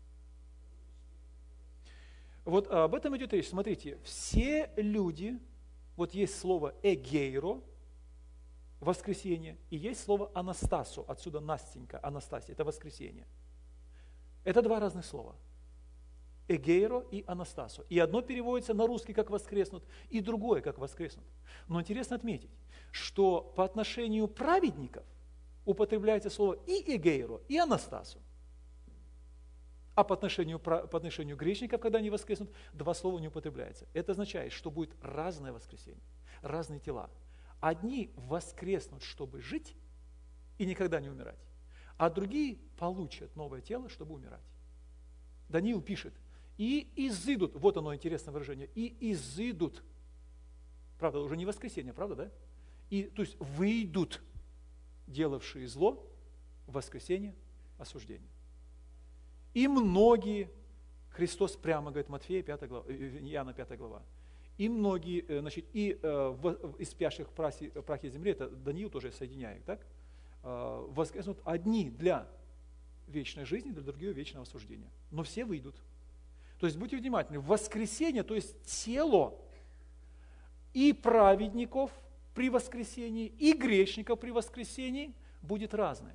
Вот об этом идет речь. Смотрите, все люди, вот есть слово эгейро, воскресенье, и есть слово анастасо, отсюда Настенька, Анастасия, это воскресенье. Это два разных слова. Эгейро и анастасо. И одно переводится на русский как воскреснут, и другое как воскреснут. Но интересно отметить, что по отношению праведников употребляется слово и эгейро, и анастасо. А по отношению, по отношению грешников, когда они воскреснут, два слова не употребляется. Это означает, что будет разное воскресенье, разные тела. Одни воскреснут, чтобы жить и никогда не умирать, а другие получат новое тело, чтобы умирать. Даниил пишет, и изыдут, вот оно интересное выражение, и изыдут, правда, уже не воскресенье, правда, да? И, то есть выйдут, делавшие зло, в воскресенье осуждения. И многие, Христос прямо говорит, Матфея пятая глава, Иоанна пятая глава, и многие, значит, и э, в, из спящих в прахе, прахе земли, это Даниил тоже соединяет, так, э, воскреснут одни для вечной жизни, для других вечного осуждения. Но все выйдут. То есть будьте внимательны, воскресенье, то есть тело и праведников при воскресении, и грешников при воскресении будет разное.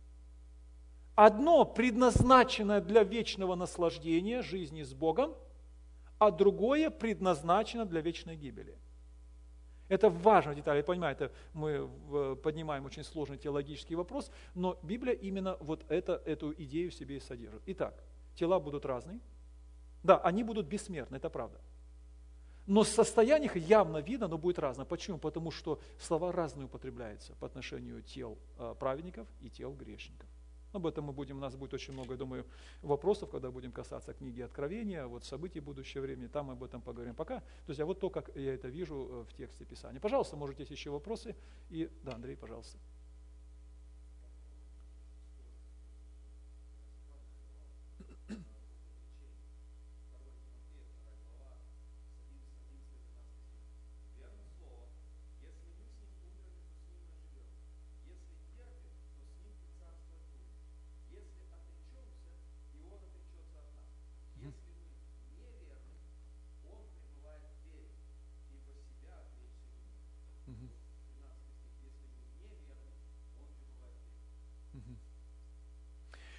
Одно предназначено для вечного наслаждения, жизни с Богом, а другое предназначено для вечной гибели. Это важная деталь, я понимаю, это мы поднимаем очень сложный теологический вопрос, но Библия именно вот это, эту идею в себе и содержит. Итак, тела будут разные, да, они будут бессмертны, это правда. Но состояние их явно видно, но будет разное. Почему? Потому что слова разные употребляются по отношению тел праведников и тел грешников. Об этом мы будем, у нас будет очень много, я думаю, вопросов, когда будем касаться книги Откровения, вот событий будущего времени, там мы об этом поговорим. Пока, друзья, вот то, как я это вижу в тексте Писания. Пожалуйста, может, есть еще вопросы? И, да, Андрей, пожалуйста.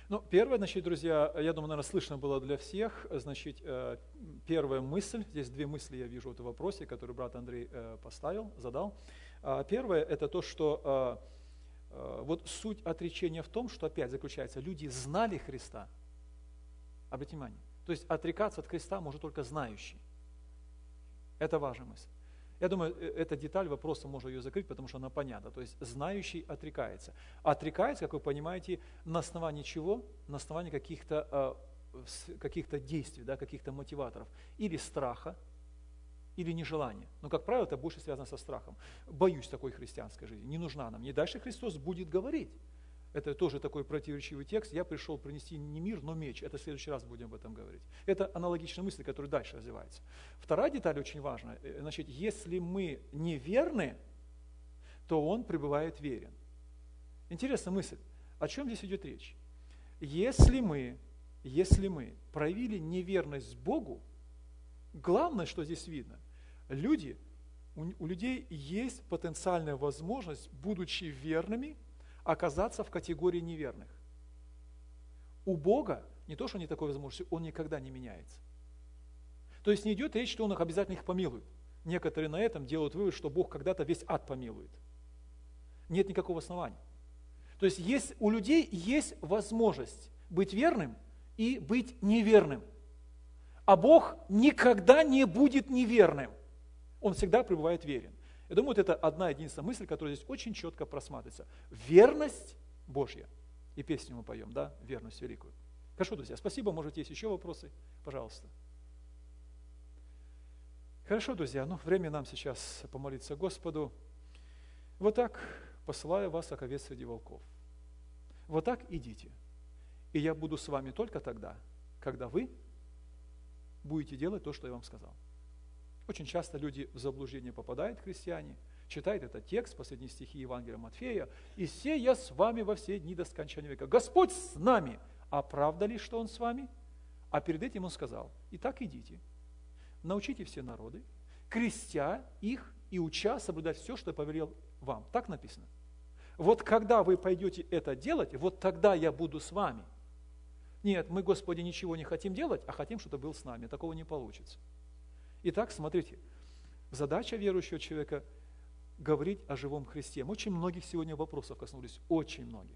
Ну, первое, значит, друзья, я думаю, наверное, слышно было для всех. Значит, э, первая мысль, здесь две мысли я вижу в этом вопросе, который брат Андрей э, поставил, задал. А первое, это то, что э, э, вот суть отречения в том, что опять заключается, люди знали Христа. Обратите внимание. То есть отрекаться от Христа может только знающий. Это важная мысль. Я думаю, эта деталь вопроса можно ее закрыть, потому что она понятна. То есть знающий отрекается. Отрекается, как вы понимаете, на основании чего? На основании каких-то, каких-то действий, да, каких-то мотиваторов. Или страха, или нежелания. Но, как правило, это больше связано со страхом. Боюсь такой христианской жизни. Не нужна нам. И дальше Христос будет говорить. Это тоже такой противоречивый текст. Я пришел принести не мир, но меч. Это в следующий раз будем об этом говорить. Это аналогичная мысль, которая дальше развивается. Вторая деталь очень важная. Значит, если мы неверны, то он пребывает верен. Интересная мысль. О чем здесь идет речь? Если мы, если мы проявили неверность Богу, главное, что здесь видно, люди, у, у людей есть потенциальная возможность, будучи верными, оказаться в категории неверных. У Бога не то, что нет такой возможности, Он никогда не меняется. То есть не идет речь, что Он их обязательно их помилует. Некоторые на этом делают вывод, что Бог когда-то весь ад помилует. Нет никакого основания. То есть, есть у людей есть возможность быть верным и быть неверным. А Бог никогда не будет неверным. Он всегда пребывает верен. Я думаю, вот это одна единственная мысль, которая здесь очень четко просматривается. Верность Божья. И песню мы поем, да, верность великую. Хорошо, друзья, спасибо. Может, есть еще вопросы? Пожалуйста. Хорошо, друзья, ну, время нам сейчас помолиться Господу. Вот так посылаю вас, как овец среди волков. Вот так идите. И я буду с вами только тогда, когда вы будете делать то, что я вам сказал. Очень часто люди в заблуждение попадают, христиане, читают этот текст, последние стихи Евангелия Матфея, «И се я с вами во все дни до скончания века». Господь с нами. А правда ли, что Он с вами? А перед этим Он сказал, «Итак, идите, научите все народы, крестя их и уча соблюдать все, что я повелел вам». Так написано. Вот когда вы пойдете это делать, вот тогда я буду с вами. Нет, мы, Господи, ничего не хотим делать, а хотим, чтобы Ты был с нами. Такого не получится. Итак, смотрите, задача верующего человека – говорить о живом Христе. Мы очень многих сегодня вопросов коснулись, очень многих.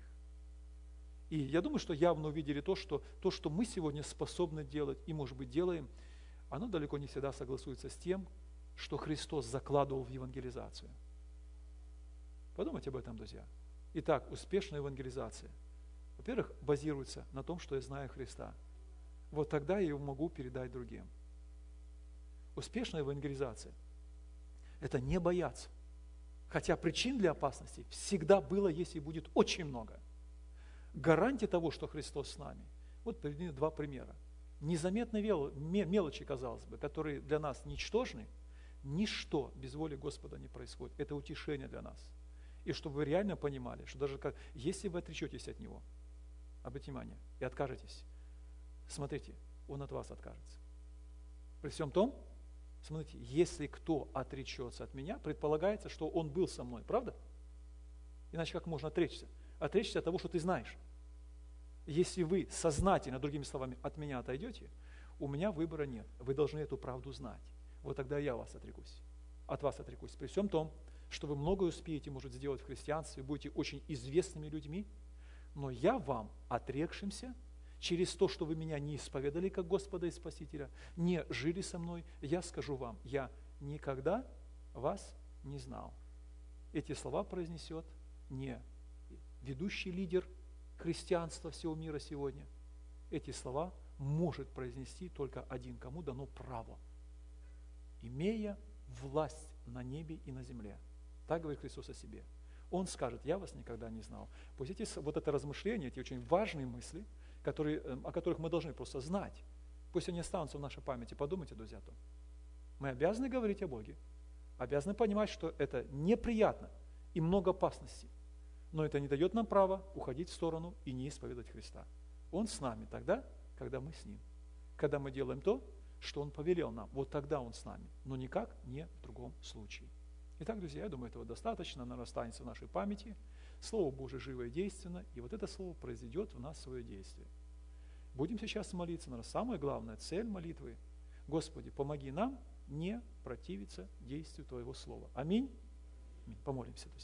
И я думаю, что явно увидели то, что то, что мы сегодня способны делать и, может быть, делаем, оно далеко не всегда согласуется с тем, что Христос закладывал в евангелизацию. Подумайте об этом, друзья. Итак, успешная евангелизация, во-первых, базируется на том, что я знаю Христа. Вот тогда я его могу передать другим. Успешная евангелизация – это не бояться. Хотя причин для опасности всегда было, есть и будет очень много. Гарантия того, что Христос с нами. Вот приведу два примера. Незаметные мелочи, казалось бы, которые для нас ничтожны, ничто без воли Господа не происходит. Это утешение для нас. И чтобы вы реально понимали, что даже как, если вы отречетесь от Него, обратите внимание, и откажетесь, смотрите, Он от вас откажется. При всем том, смотрите, если кто отречется от Меня, предполагается, что он был со мной, правда? Иначе как можно отречься? Отречься от того, что ты знаешь. Если вы сознательно, другими словами, от Меня отойдете, у меня выбора нет. Вы должны эту правду знать. Вот тогда я вас отрекусь. От вас отрекусь. При всем том, что вы многое успеете, может, сделать в христианстве, будете очень известными людьми, но я вам, отрекшимся, через то, что вы меня не исповедали как Господа и Спасителя, не жили со мной, я скажу вам, я никогда вас не знал. Эти слова произнесет не ведущий лидер христианства всего мира сегодня. Эти слова может произнести только один, кому дано право, имея власть на небе и на земле. Так говорит Христос о себе. Он скажет, я вас никогда не знал. Пусть эти, вот это размышление, эти очень важные мысли, которые, о которых мы должны просто знать, пусть они останутся в нашей памяти. Подумайте, друзья, о том. Мы обязаны говорить о Боге, обязаны понимать, что это неприятно и много опасностей, но это не дает нам права уходить в сторону и не исповедовать Христа. Он с нами тогда, когда мы с Ним. Когда мы делаем то, что Он повелел нам, вот тогда Он с нами, но никак не в другом случае. Итак, друзья, я думаю, этого достаточно, оно останется в нашей памяти. Слово Божие живо и действенно, и вот это слово произведет в нас свое действие. Будем сейчас молиться, но самая главная цель молитвы – Господи, помоги нам не противиться действию Твоего Слова. Аминь. Помолимся, друзья.